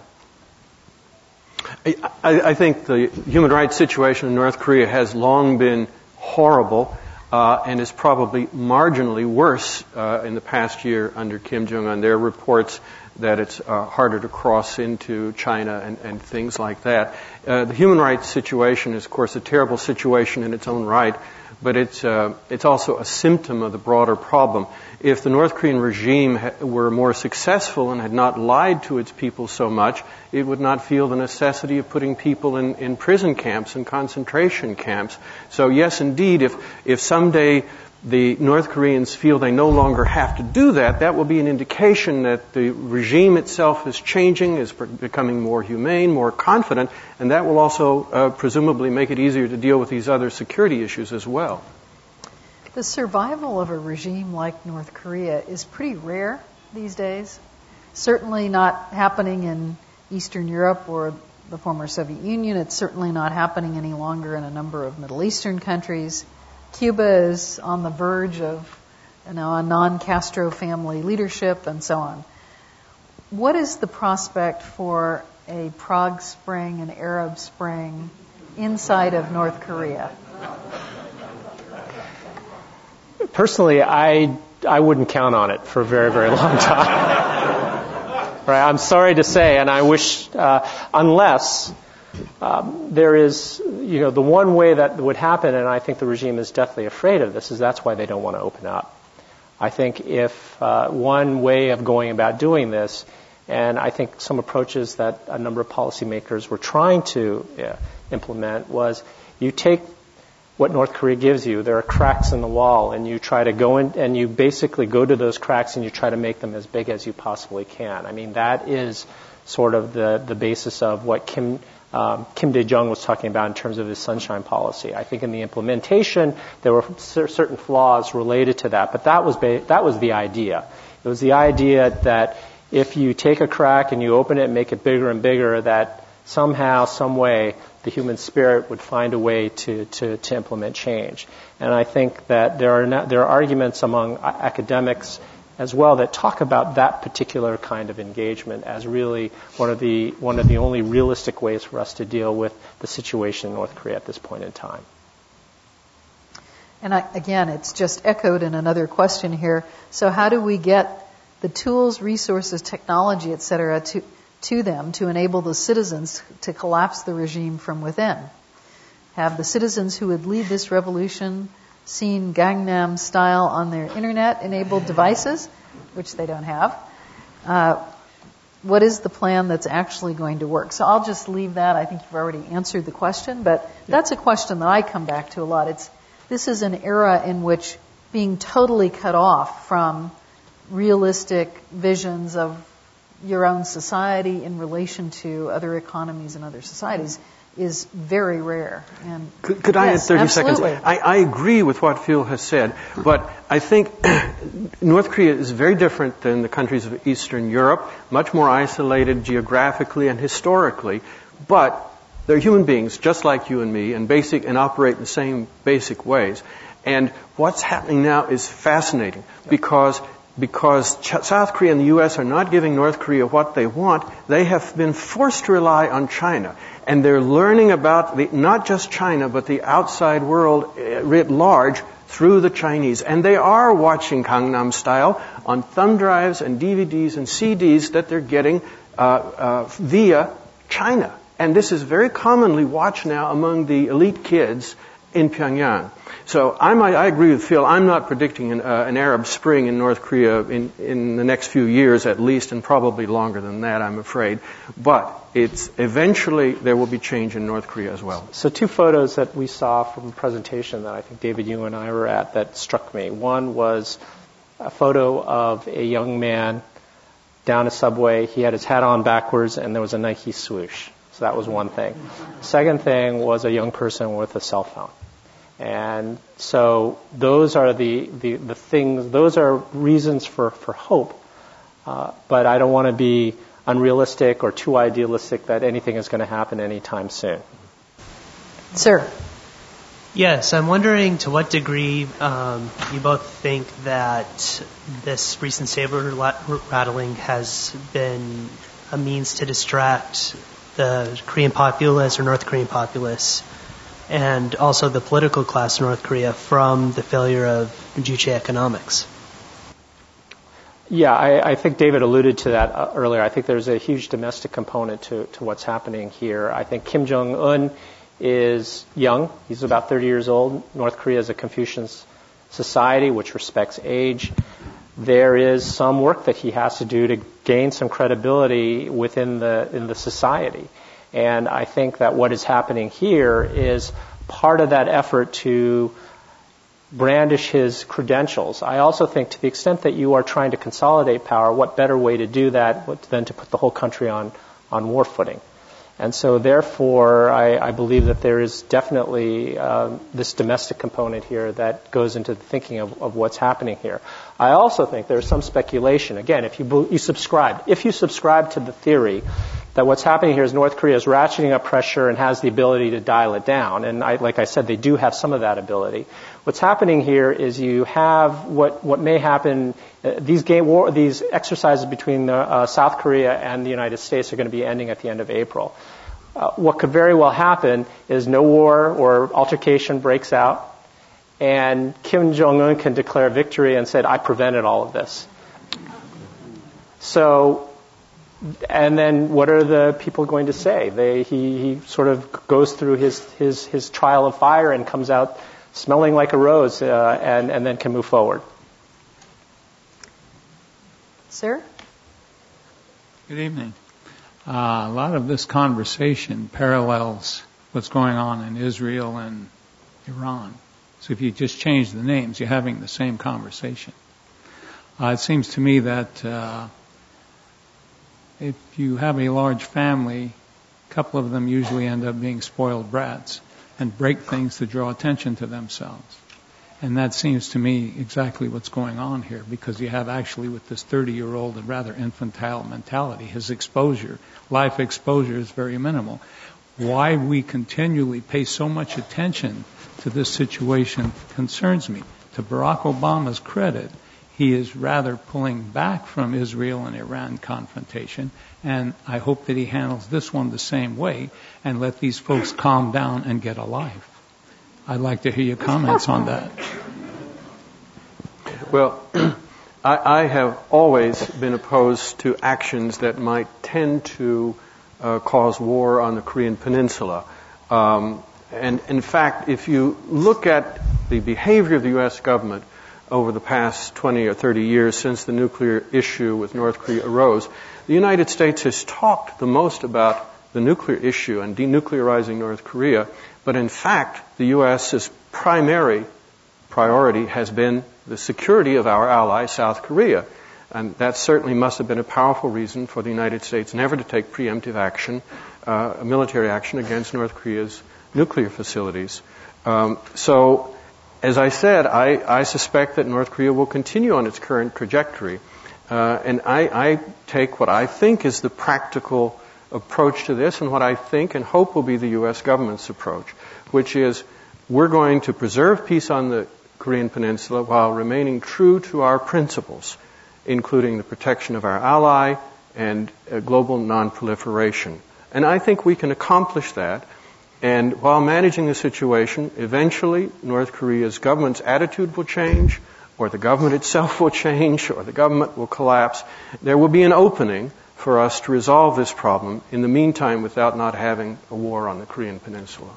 I, I think the human rights situation in North Korea has long been horrible uh, and is probably marginally worse uh, in the past year under Kim Jong-un. There are reports that it's uh, harder to cross into China and, and things like that. Uh, the human rights situation is, of course, a terrible situation in its own right, but it's uh, it's also a symptom of the broader problem. If the North Korean regime ha- were more successful and had not lied to its people so much, it would not feel the necessity of putting people in, in prison camps and concentration camps. So yes, indeed, if if someday the North Koreans feel they no longer have to do that, that will be an indication that the regime itself is changing, is becoming more humane, more confident, and that will also uh, presumably make it easier to deal with these other security issues as well. The survival of a regime like North Korea is pretty rare these days. Certainly not happening in Eastern Europe or the former Soviet Union. It's certainly not happening any longer in a number of Middle Eastern countries. Cuba is on the verge of, you know, a non-Castro family leadership and so on. What is the prospect for a Prague Spring, an Arab Spring, inside of North Korea? Personally, I I wouldn't count on it for a very, very long time. Right? I'm sorry to say, and I wish, uh, unless um, there is, you know, the one way that would happen, and I think the regime is deathly afraid of this, is that's why they don't want to open up. I think if uh, one way of going about doing this, and I think some approaches that a number of policymakers were trying to uh, implement, was you take what North Korea gives you. There are cracks in the wall, and you try to go in, and you basically go to those cracks and you try to make them as big as you possibly can. I mean, that is sort of the, the basis of what Kim um, Kim Dae-jung was talking about in terms of his sunshine policy. I think in the implementation, there were cer- certain flaws related to that, but that was ba- that was the idea. It was the idea that if you take a crack and you open it and make it bigger and bigger, that somehow, some way, the human spirit would find a way to, to, to implement change. And I think that there are not, there are arguments among academics as well that talk about that particular kind of engagement as really one of the one of the only realistic ways for us to deal with the situation in North Korea at this point in time. And I, again, it's just echoed in another question here. So how do we get the tools, resources, technology, et cetera, to to them to enable the citizens to collapse the regime from within? Have the citizens who would lead this revolution seen Gangnam Style on their internet-enabled devices, which they don't have? Uh, what is the plan that's actually going to work? So I'll just leave that. I think you've already answered the question, but that's a question that I come back to a lot. It's this is an era in which being totally cut off from realistic visions of your own society in relation to other economies and other societies is very rare. And could, could I yes, add thirty absolutely. seconds? I, I agree with what Phil has said, but I think North Korea is very different than the countries of Eastern Europe, much more isolated geographically and historically, but they're human beings just like you and me and basic and operate in the same basic ways. And what's happening now is fascinating because because Ch- South Korea and the U S are not giving North Korea what they want. They have been forced to rely on China. And they're learning about the, not just China, but the outside world writ large through the Chinese. And they are watching Gangnam Style on thumb drives and D V Ds and C Ds that they're getting uh, uh, via China. And this is very commonly watched now among the elite kids in Pyongyang. So I'm, I agree with Phil. I'm not predicting an, uh, an Arab Spring in North Korea in, in the next few years at least, and probably longer than that, I'm afraid. But it's eventually there will be change in North Korea as well. So two photos that we saw from a presentation that I think, David, you and I were at that struck me. One was a photo of a young man down a subway. He had his hat on backwards, and there was a Nike swoosh. So that was one thing. Second thing was a young person with a cell phone. And so those are the, the, the things, those are reasons for, for hope. Uh, but I don't want to be unrealistic or too idealistic that anything is going to happen anytime soon. Sir. Yes, I'm wondering to what degree um, you both think that this recent saber rattling has been a means to distract the Korean populace or North Korean populace, and also the political class in North Korea from the failure of Juche economics. Yeah, I, I think David alluded to that uh, earlier. I think there's a huge domestic component to, to what's happening here. I think Kim Jong-un is young. He's about thirty years old. North Korea is a Confucian society which respects age. There is some work that he has to do to gain some credibility within the in the society. And I think that what is happening here is part of that effort to brandish his credentials. I also think to the extent that you are trying to consolidate power, what better way to do that than to put the whole country on, on war footing. And so therefore, I, I believe that there is definitely uh, this domestic component here that goes into the thinking of, of what's happening here. I also think there's some speculation. Again, if you, you subscribe, if you subscribe to the theory that what's happening here is North Korea is ratcheting up pressure and has the ability to dial it down, and I, like I said, they do have some of that ability. What's happening here is you have what, what may happen, uh, these game war, these exercises between the, uh, South Korea and the United States are going to be ending at the end of April. Uh, what could very well happen is no war or altercation breaks out, and Kim Jong-un can declare victory and said, I prevented all of this. So, and then what are the people going to say? They, he, he sort of goes through his, his, his trial of fire and comes out smelling like a rose, uh, and, and then can move forward. Sir? Good evening. Uh, a lot of this conversation parallels what's going on in Israel and Iran. So if you just change the names, you're having the same conversation. Uh, it seems to me that uh, if you have a large family, a couple of them usually end up being spoiled brats and break things to draw attention to themselves. And that seems to me exactly what's going on here, because you have actually with this thirty-year-old a rather infantile mentality. His exposure, life exposure is very minimal. Why we continually pay so much attention to this situation concerns me. To Barack Obama's credit, he is rather pulling back from Israel and Iran confrontation, and I hope that he handles this one the same way and let these folks calm down and get a life. I'd like to hear your comments on that. Well, I, I have always been opposed to actions that might tend to uh, cause war on the Korean Peninsula. Um, and in fact, if you look at the behavior of the U S government over the past twenty or thirty years since the nuclear issue with North Korea arose, the United States has talked the most about the nuclear issue and denuclearizing North Korea, but in fact, the U S's primary priority has been the security of our ally, South Korea. And that certainly must have been a powerful reason for the United States never to take preemptive action uh, military action against North Korea's nuclear facilities. Um, so, as I said, I, I suspect that North Korea will continue on its current trajectory. Uh, and I, I take what I think is the practical approach to this and what I think and hope will be the U S government's approach, which is we're going to preserve peace on the Korean Peninsula while remaining true to our principles, including the protection of our ally and uh, global non-proliferation. And I think we can accomplish that. And while managing the situation, eventually North Korea's government's attitude will change, or the government itself will change, or the government will collapse. There will be an opening for us to resolve this problem in the meantime without not having a war on the Korean Peninsula.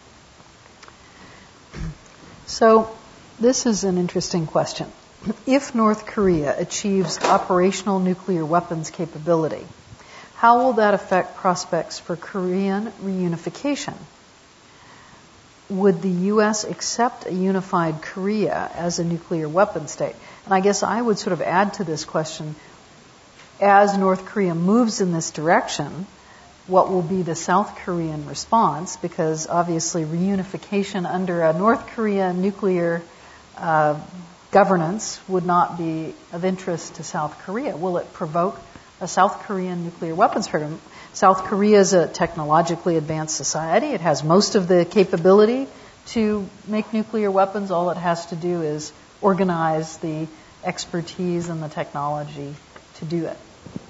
So, this is an interesting question. If North Korea achieves operational nuclear weapons capability, how will that affect prospects for Korean reunification? Would the U S accept a unified Korea as a nuclear weapon state? And I guess I would sort of add to this question, as North Korea moves in this direction, what will be the South Korean response? Because obviously reunification under a North Korean nuclear uh, governance would not be of interest to South Korea. Will it provoke a South Korean nuclear weapons program? South Korea is a technologically advanced society. It has most of the capability to make nuclear weapons. All it has to do is organize the expertise and the technology to do it.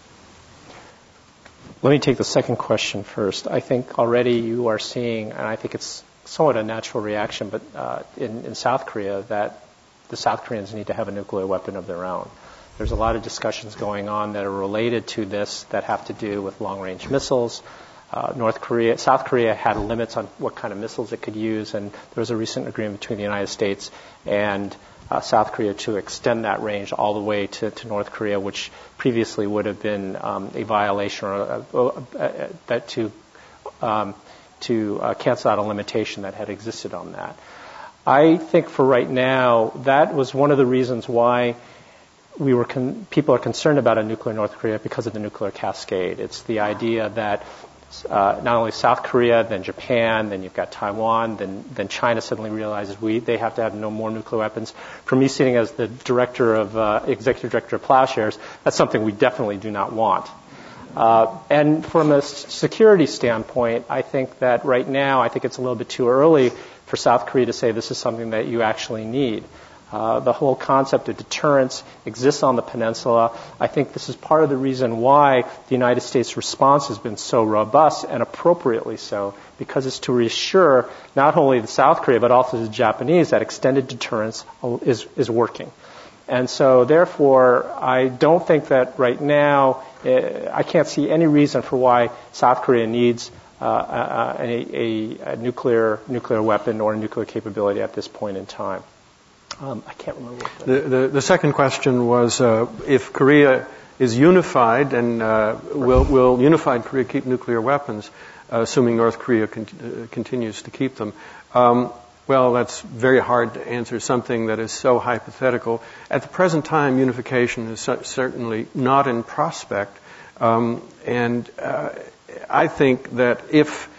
Let me take the second question first. I think already you are seeing, and I think it's somewhat a natural reaction, but uh, in, in South Korea, that the South Koreans need to have a nuclear weapon of their own. There's a lot of discussions going on that are related to this that have to do with long-range missiles. Uh, North Korea, South Korea had limits on what kind of missiles it could use, and there was a recent agreement between the United States and uh, South Korea to extend that range all the way to, to North Korea, which previously would have been um, a violation or a, a, a, that to um, to uh, cancel out a limitation that had existed on that. I think for right now, that was one of the reasons why we were con- people are concerned about a nuclear North Korea because of the nuclear cascade. It's the idea that uh, not only South Korea, then Japan, then you've got Taiwan, then then China suddenly realizes we they have to have no more nuclear weapons. For me, sitting as the director of uh, executive director of Plowshares, that's something we definitely do not want. Uh, and from a s- security standpoint, I think that right now, I think it's a little bit too early for South Korea to say this is something that you actually need. Uh, the whole concept of deterrence exists on the peninsula. I think this is part of the reason why the United States response has been so robust, and appropriately so, because it's to reassure not only the South Korea but also the Japanese that extended deterrence is, is working. And so, therefore, I don't think that right now, uh, I can't see any reason for why South Korea needs uh, a, a, a nuclear nuclear weapon or nuclear capability at this point in time. Um, I can't remember. What the, the, the second question was uh, if Korea is unified, and uh, will, will unified Korea keep nuclear weapons, uh, assuming North Korea con- uh, continues to keep them? Um, well, that's very hard to answer something that is so hypothetical. At the present time, unification is su- certainly not in prospect. Um, and uh, I think that if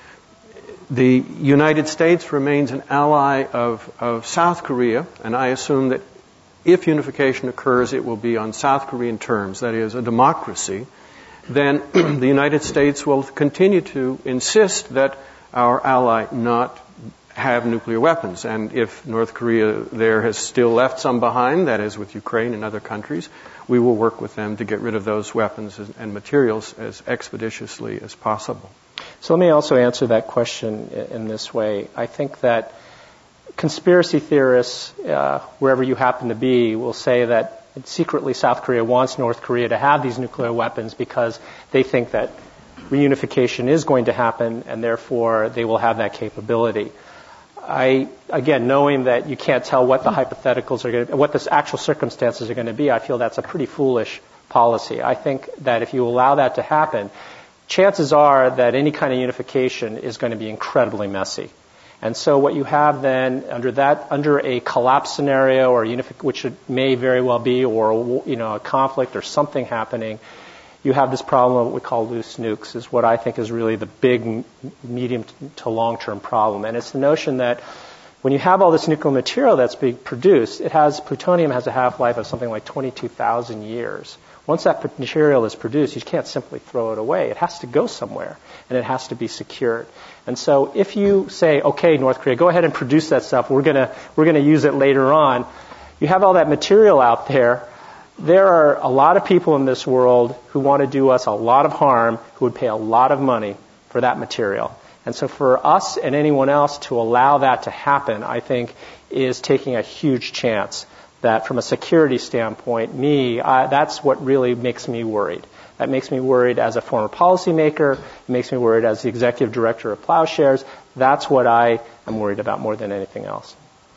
the United States remains an ally of, of South Korea, and I assume that if unification occurs, it will be on South Korean terms, that is, a democracy, then the United States will continue to insist that our ally not have nuclear weapons. And if North Korea there has still left some behind, that is with Ukraine and other countries, we will work with them to get rid of those weapons and materials as expeditiously as possible. So let me also answer that question in this way. I think that conspiracy theorists, uh, wherever you happen to be, will say that secretly South Korea wants North Korea to have these nuclear weapons because they think that reunification is going to happen, and therefore they will have that capability. I, again, knowing that you can't tell what the hypotheticals are going to, what the actual circumstances are going to be, I feel that's a pretty foolish policy. I think that if you allow that to happen, chances are that any kind of unification is going to be incredibly messy. And so what you have then under that, under a collapse scenario, or unific, which it may very well be, or you know, a conflict or something happening, you have this problem of what we call loose nukes, is what I think is really the big medium to long-term problem. And it's the notion that when you have all this nuclear material that's being produced, it has, plutonium has a half-life of something like twenty-two thousand years. Once that material is produced, you can't simply throw it away. It has to go somewhere, and it has to be secured. And so if you say, okay, North Korea, go ahead and produce that stuff, we're gonna, we're gonna use it later on, you have all that material out there. There are a lot of people in this world who want to do us a lot of harm, who would pay a lot of money for that material. And so for us and anyone else to allow that to happen, I think, is taking a huge chance that from a security standpoint, me, I, that's what really makes me worried. That makes me worried as a former policymaker. It makes me worried as the executive director of Plowshares. That's what I am worried about more than anything else.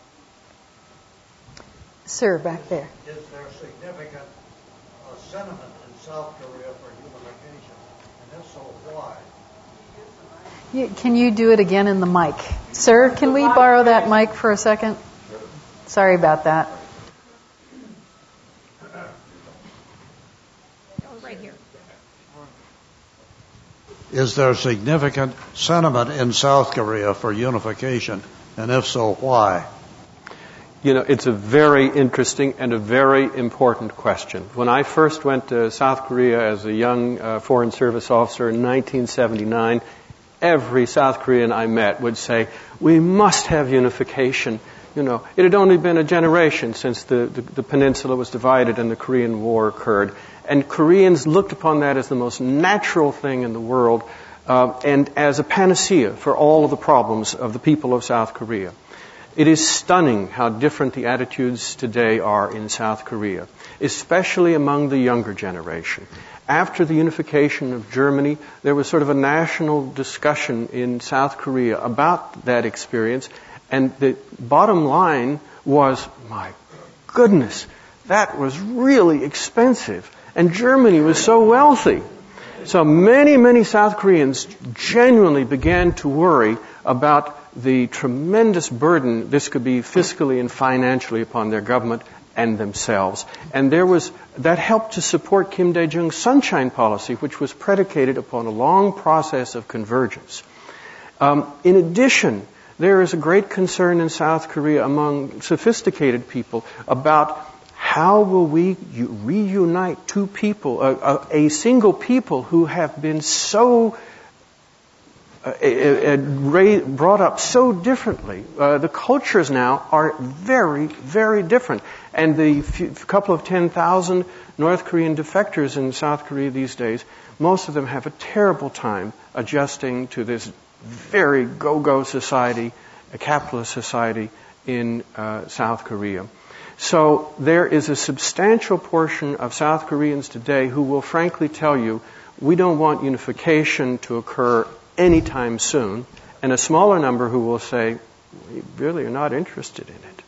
Sir, back there. Is there significant uh, sentiment in South Korea for unification? And if so, why? You, can you do it again in the mic? Sir, can we borrow that mic for a second? Sorry about that. Right here. Is there significant sentiment in South Korea for unification? And if so, why? You know, it's a very interesting and a very important question. When I first went to South Korea as a young uh, Foreign Service officer in nineteen seventy-nine, every South Korean I met would say, we must have unification. You know, it had only been a generation since the, the, the peninsula was divided and the Korean War occurred. And Koreans looked upon that as the most natural thing in the world uh, and as a panacea for all of the problems of the people of South Korea. It is stunning how different the attitudes today are in South Korea, especially among the younger generation. After the unification of Germany, there was sort of a national discussion in South Korea about that experience, and the bottom line was, my goodness, that was really expensive, and Germany was so wealthy. So many, many South Koreans genuinely began to worry about the tremendous burden this could be fiscally and financially upon their government and themselves. And there was, that helped to support Kim Dae-jung's sunshine policy, which was predicated upon a long process of convergence. Um, in addition, there is a great concern in South Korea among sophisticated people about how will we reunite two people, a, a, a single people who have been so Uh, uh, brought up so differently. Uh, the cultures now are very, very different. And the few, couple of ten thousand North Korean defectors in South Korea these days, most of them have a terrible time adjusting to this very go-go society, a capitalist society in uh, South Korea. So there is a substantial portion of South Koreans today who will frankly tell you, we don't want unification to occur anytime soon, and a smaller number who will say, we really are not interested in it.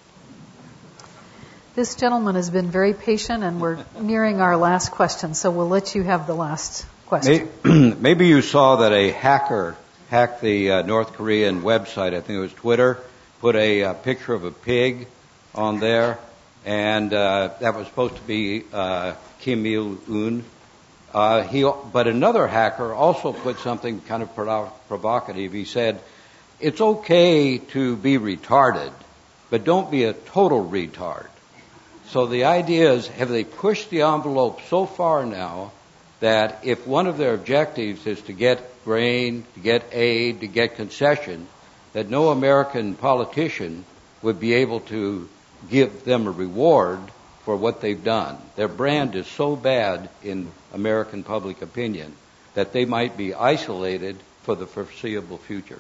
This gentleman has been very patient, and we're nearing our last question, so we'll let you have the last question. Maybe you saw that a hacker hacked the uh, North Korean website, I think it was Twitter, put a uh, picture of a pig on there, and uh, that was supposed to be uh, Kim Il-un. Uh, he, but another hacker also put something kind of provo- provocative. He said, it's okay to be retarded, but don't be a total retard. So the idea is, have they pushed the envelope so far now that if one of their objectives is to get grain, to get aid, to get concession, that no American politician would be able to give them a reward for what they've done. Their brand is so bad in American public opinion that they might be isolated for the foreseeable future.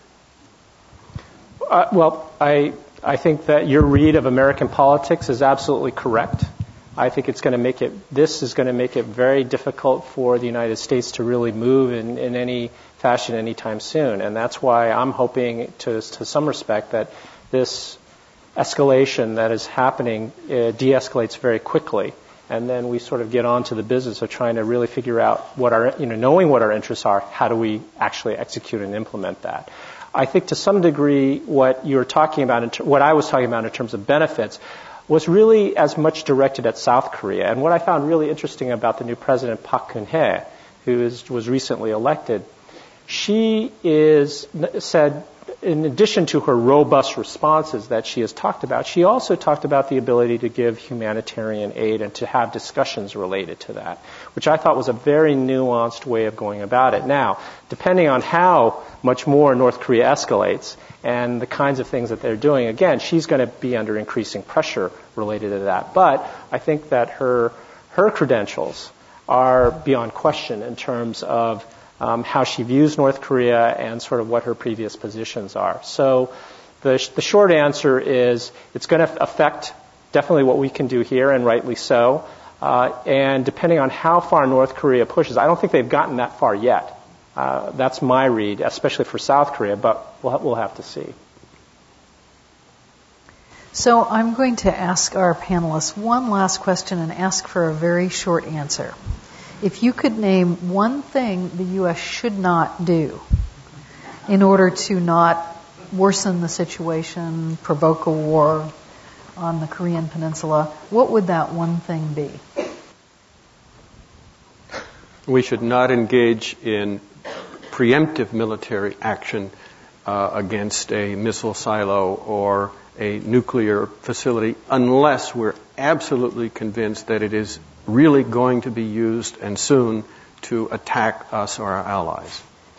Uh, well, I I think that your read of American politics is absolutely correct. I think it's going to make it, this is going to make it very difficult for the United States to really move in, in any fashion anytime soon. And that's why I'm hoping to, to some respect that this escalation that is happening uh, de-escalates very quickly. And then we sort of get on to the business of trying to really figure out what our, you know, knowing what our interests are, how do we actually execute and implement that? I think to some degree what you were talking about, in ter- what I was talking about in terms of benefits, was really as much directed at South Korea. And what I found really interesting about the new president, Park Geun-hye, who is, was recently elected, she is said, in addition to her robust responses that she has talked about, she also talked about the ability to give humanitarian aid and to have discussions related to that, which I thought was a very nuanced way of going about it. Now, depending on how much more North Korea escalates and the kinds of things that they're doing, again, she's going to be under increasing pressure related to that. But I think that her her credentials are beyond question in terms of Um, how she views North Korea and sort of what her previous positions are. So the, sh- the short answer is it's going to affect definitely what we can do here, and rightly so. Uh, and depending on how far North Korea pushes, I don't think they've gotten that far yet. Uh, that's my read, especially for South Korea, but we'll, we'll have to see. So I'm going to ask our panelists one last question and ask for a very short answer. If you could name one thing the U S should not do in order to not worsen the situation, provoke a war on the Korean Peninsula, what would that one thing be? We should not engage in preemptive military action uh, against a missile silo or a nuclear facility unless we're absolutely convinced that it is really going to be used and soon to attack us or our allies.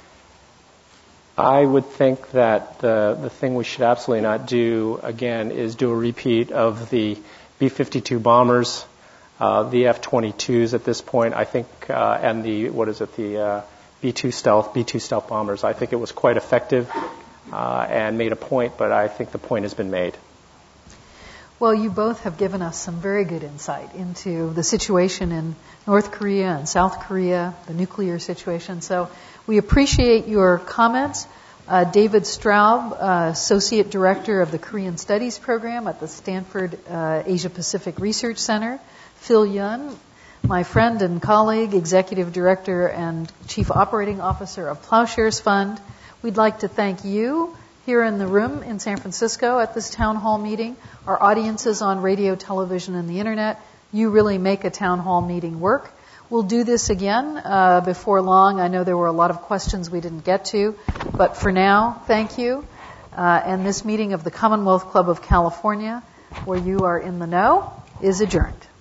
I would think that the, the thing we should absolutely not do, again, is do a repeat of the B fifty-two bombers, uh, the F twenty-twos at this point, I think, uh, and the, what is it, the uh, B two stealth, B two stealth bombers. I think it was quite effective uh, and made a point, but I think the point has been made. Well, you both have given us some very good insight into the situation in North Korea and South Korea, the nuclear situation. So we appreciate your comments. Uh, David Straub, uh, Associate Director of the Korean Studies Program at the Stanford uh, Asia Pacific Research Center. Phil Yun, my friend and colleague, Executive Director and Chief Operating Officer of Plowshares Fund. We'd like to thank you here in the room in San Francisco at this town hall meeting, our audiences on radio, television, and the internet. You really make a town hall meeting work. We'll do this again uh, before long. I know there were a lot of questions we didn't get to, but for now, thank you. Uh, and this meeting of the Commonwealth Club of California, where you are in the know, is adjourned.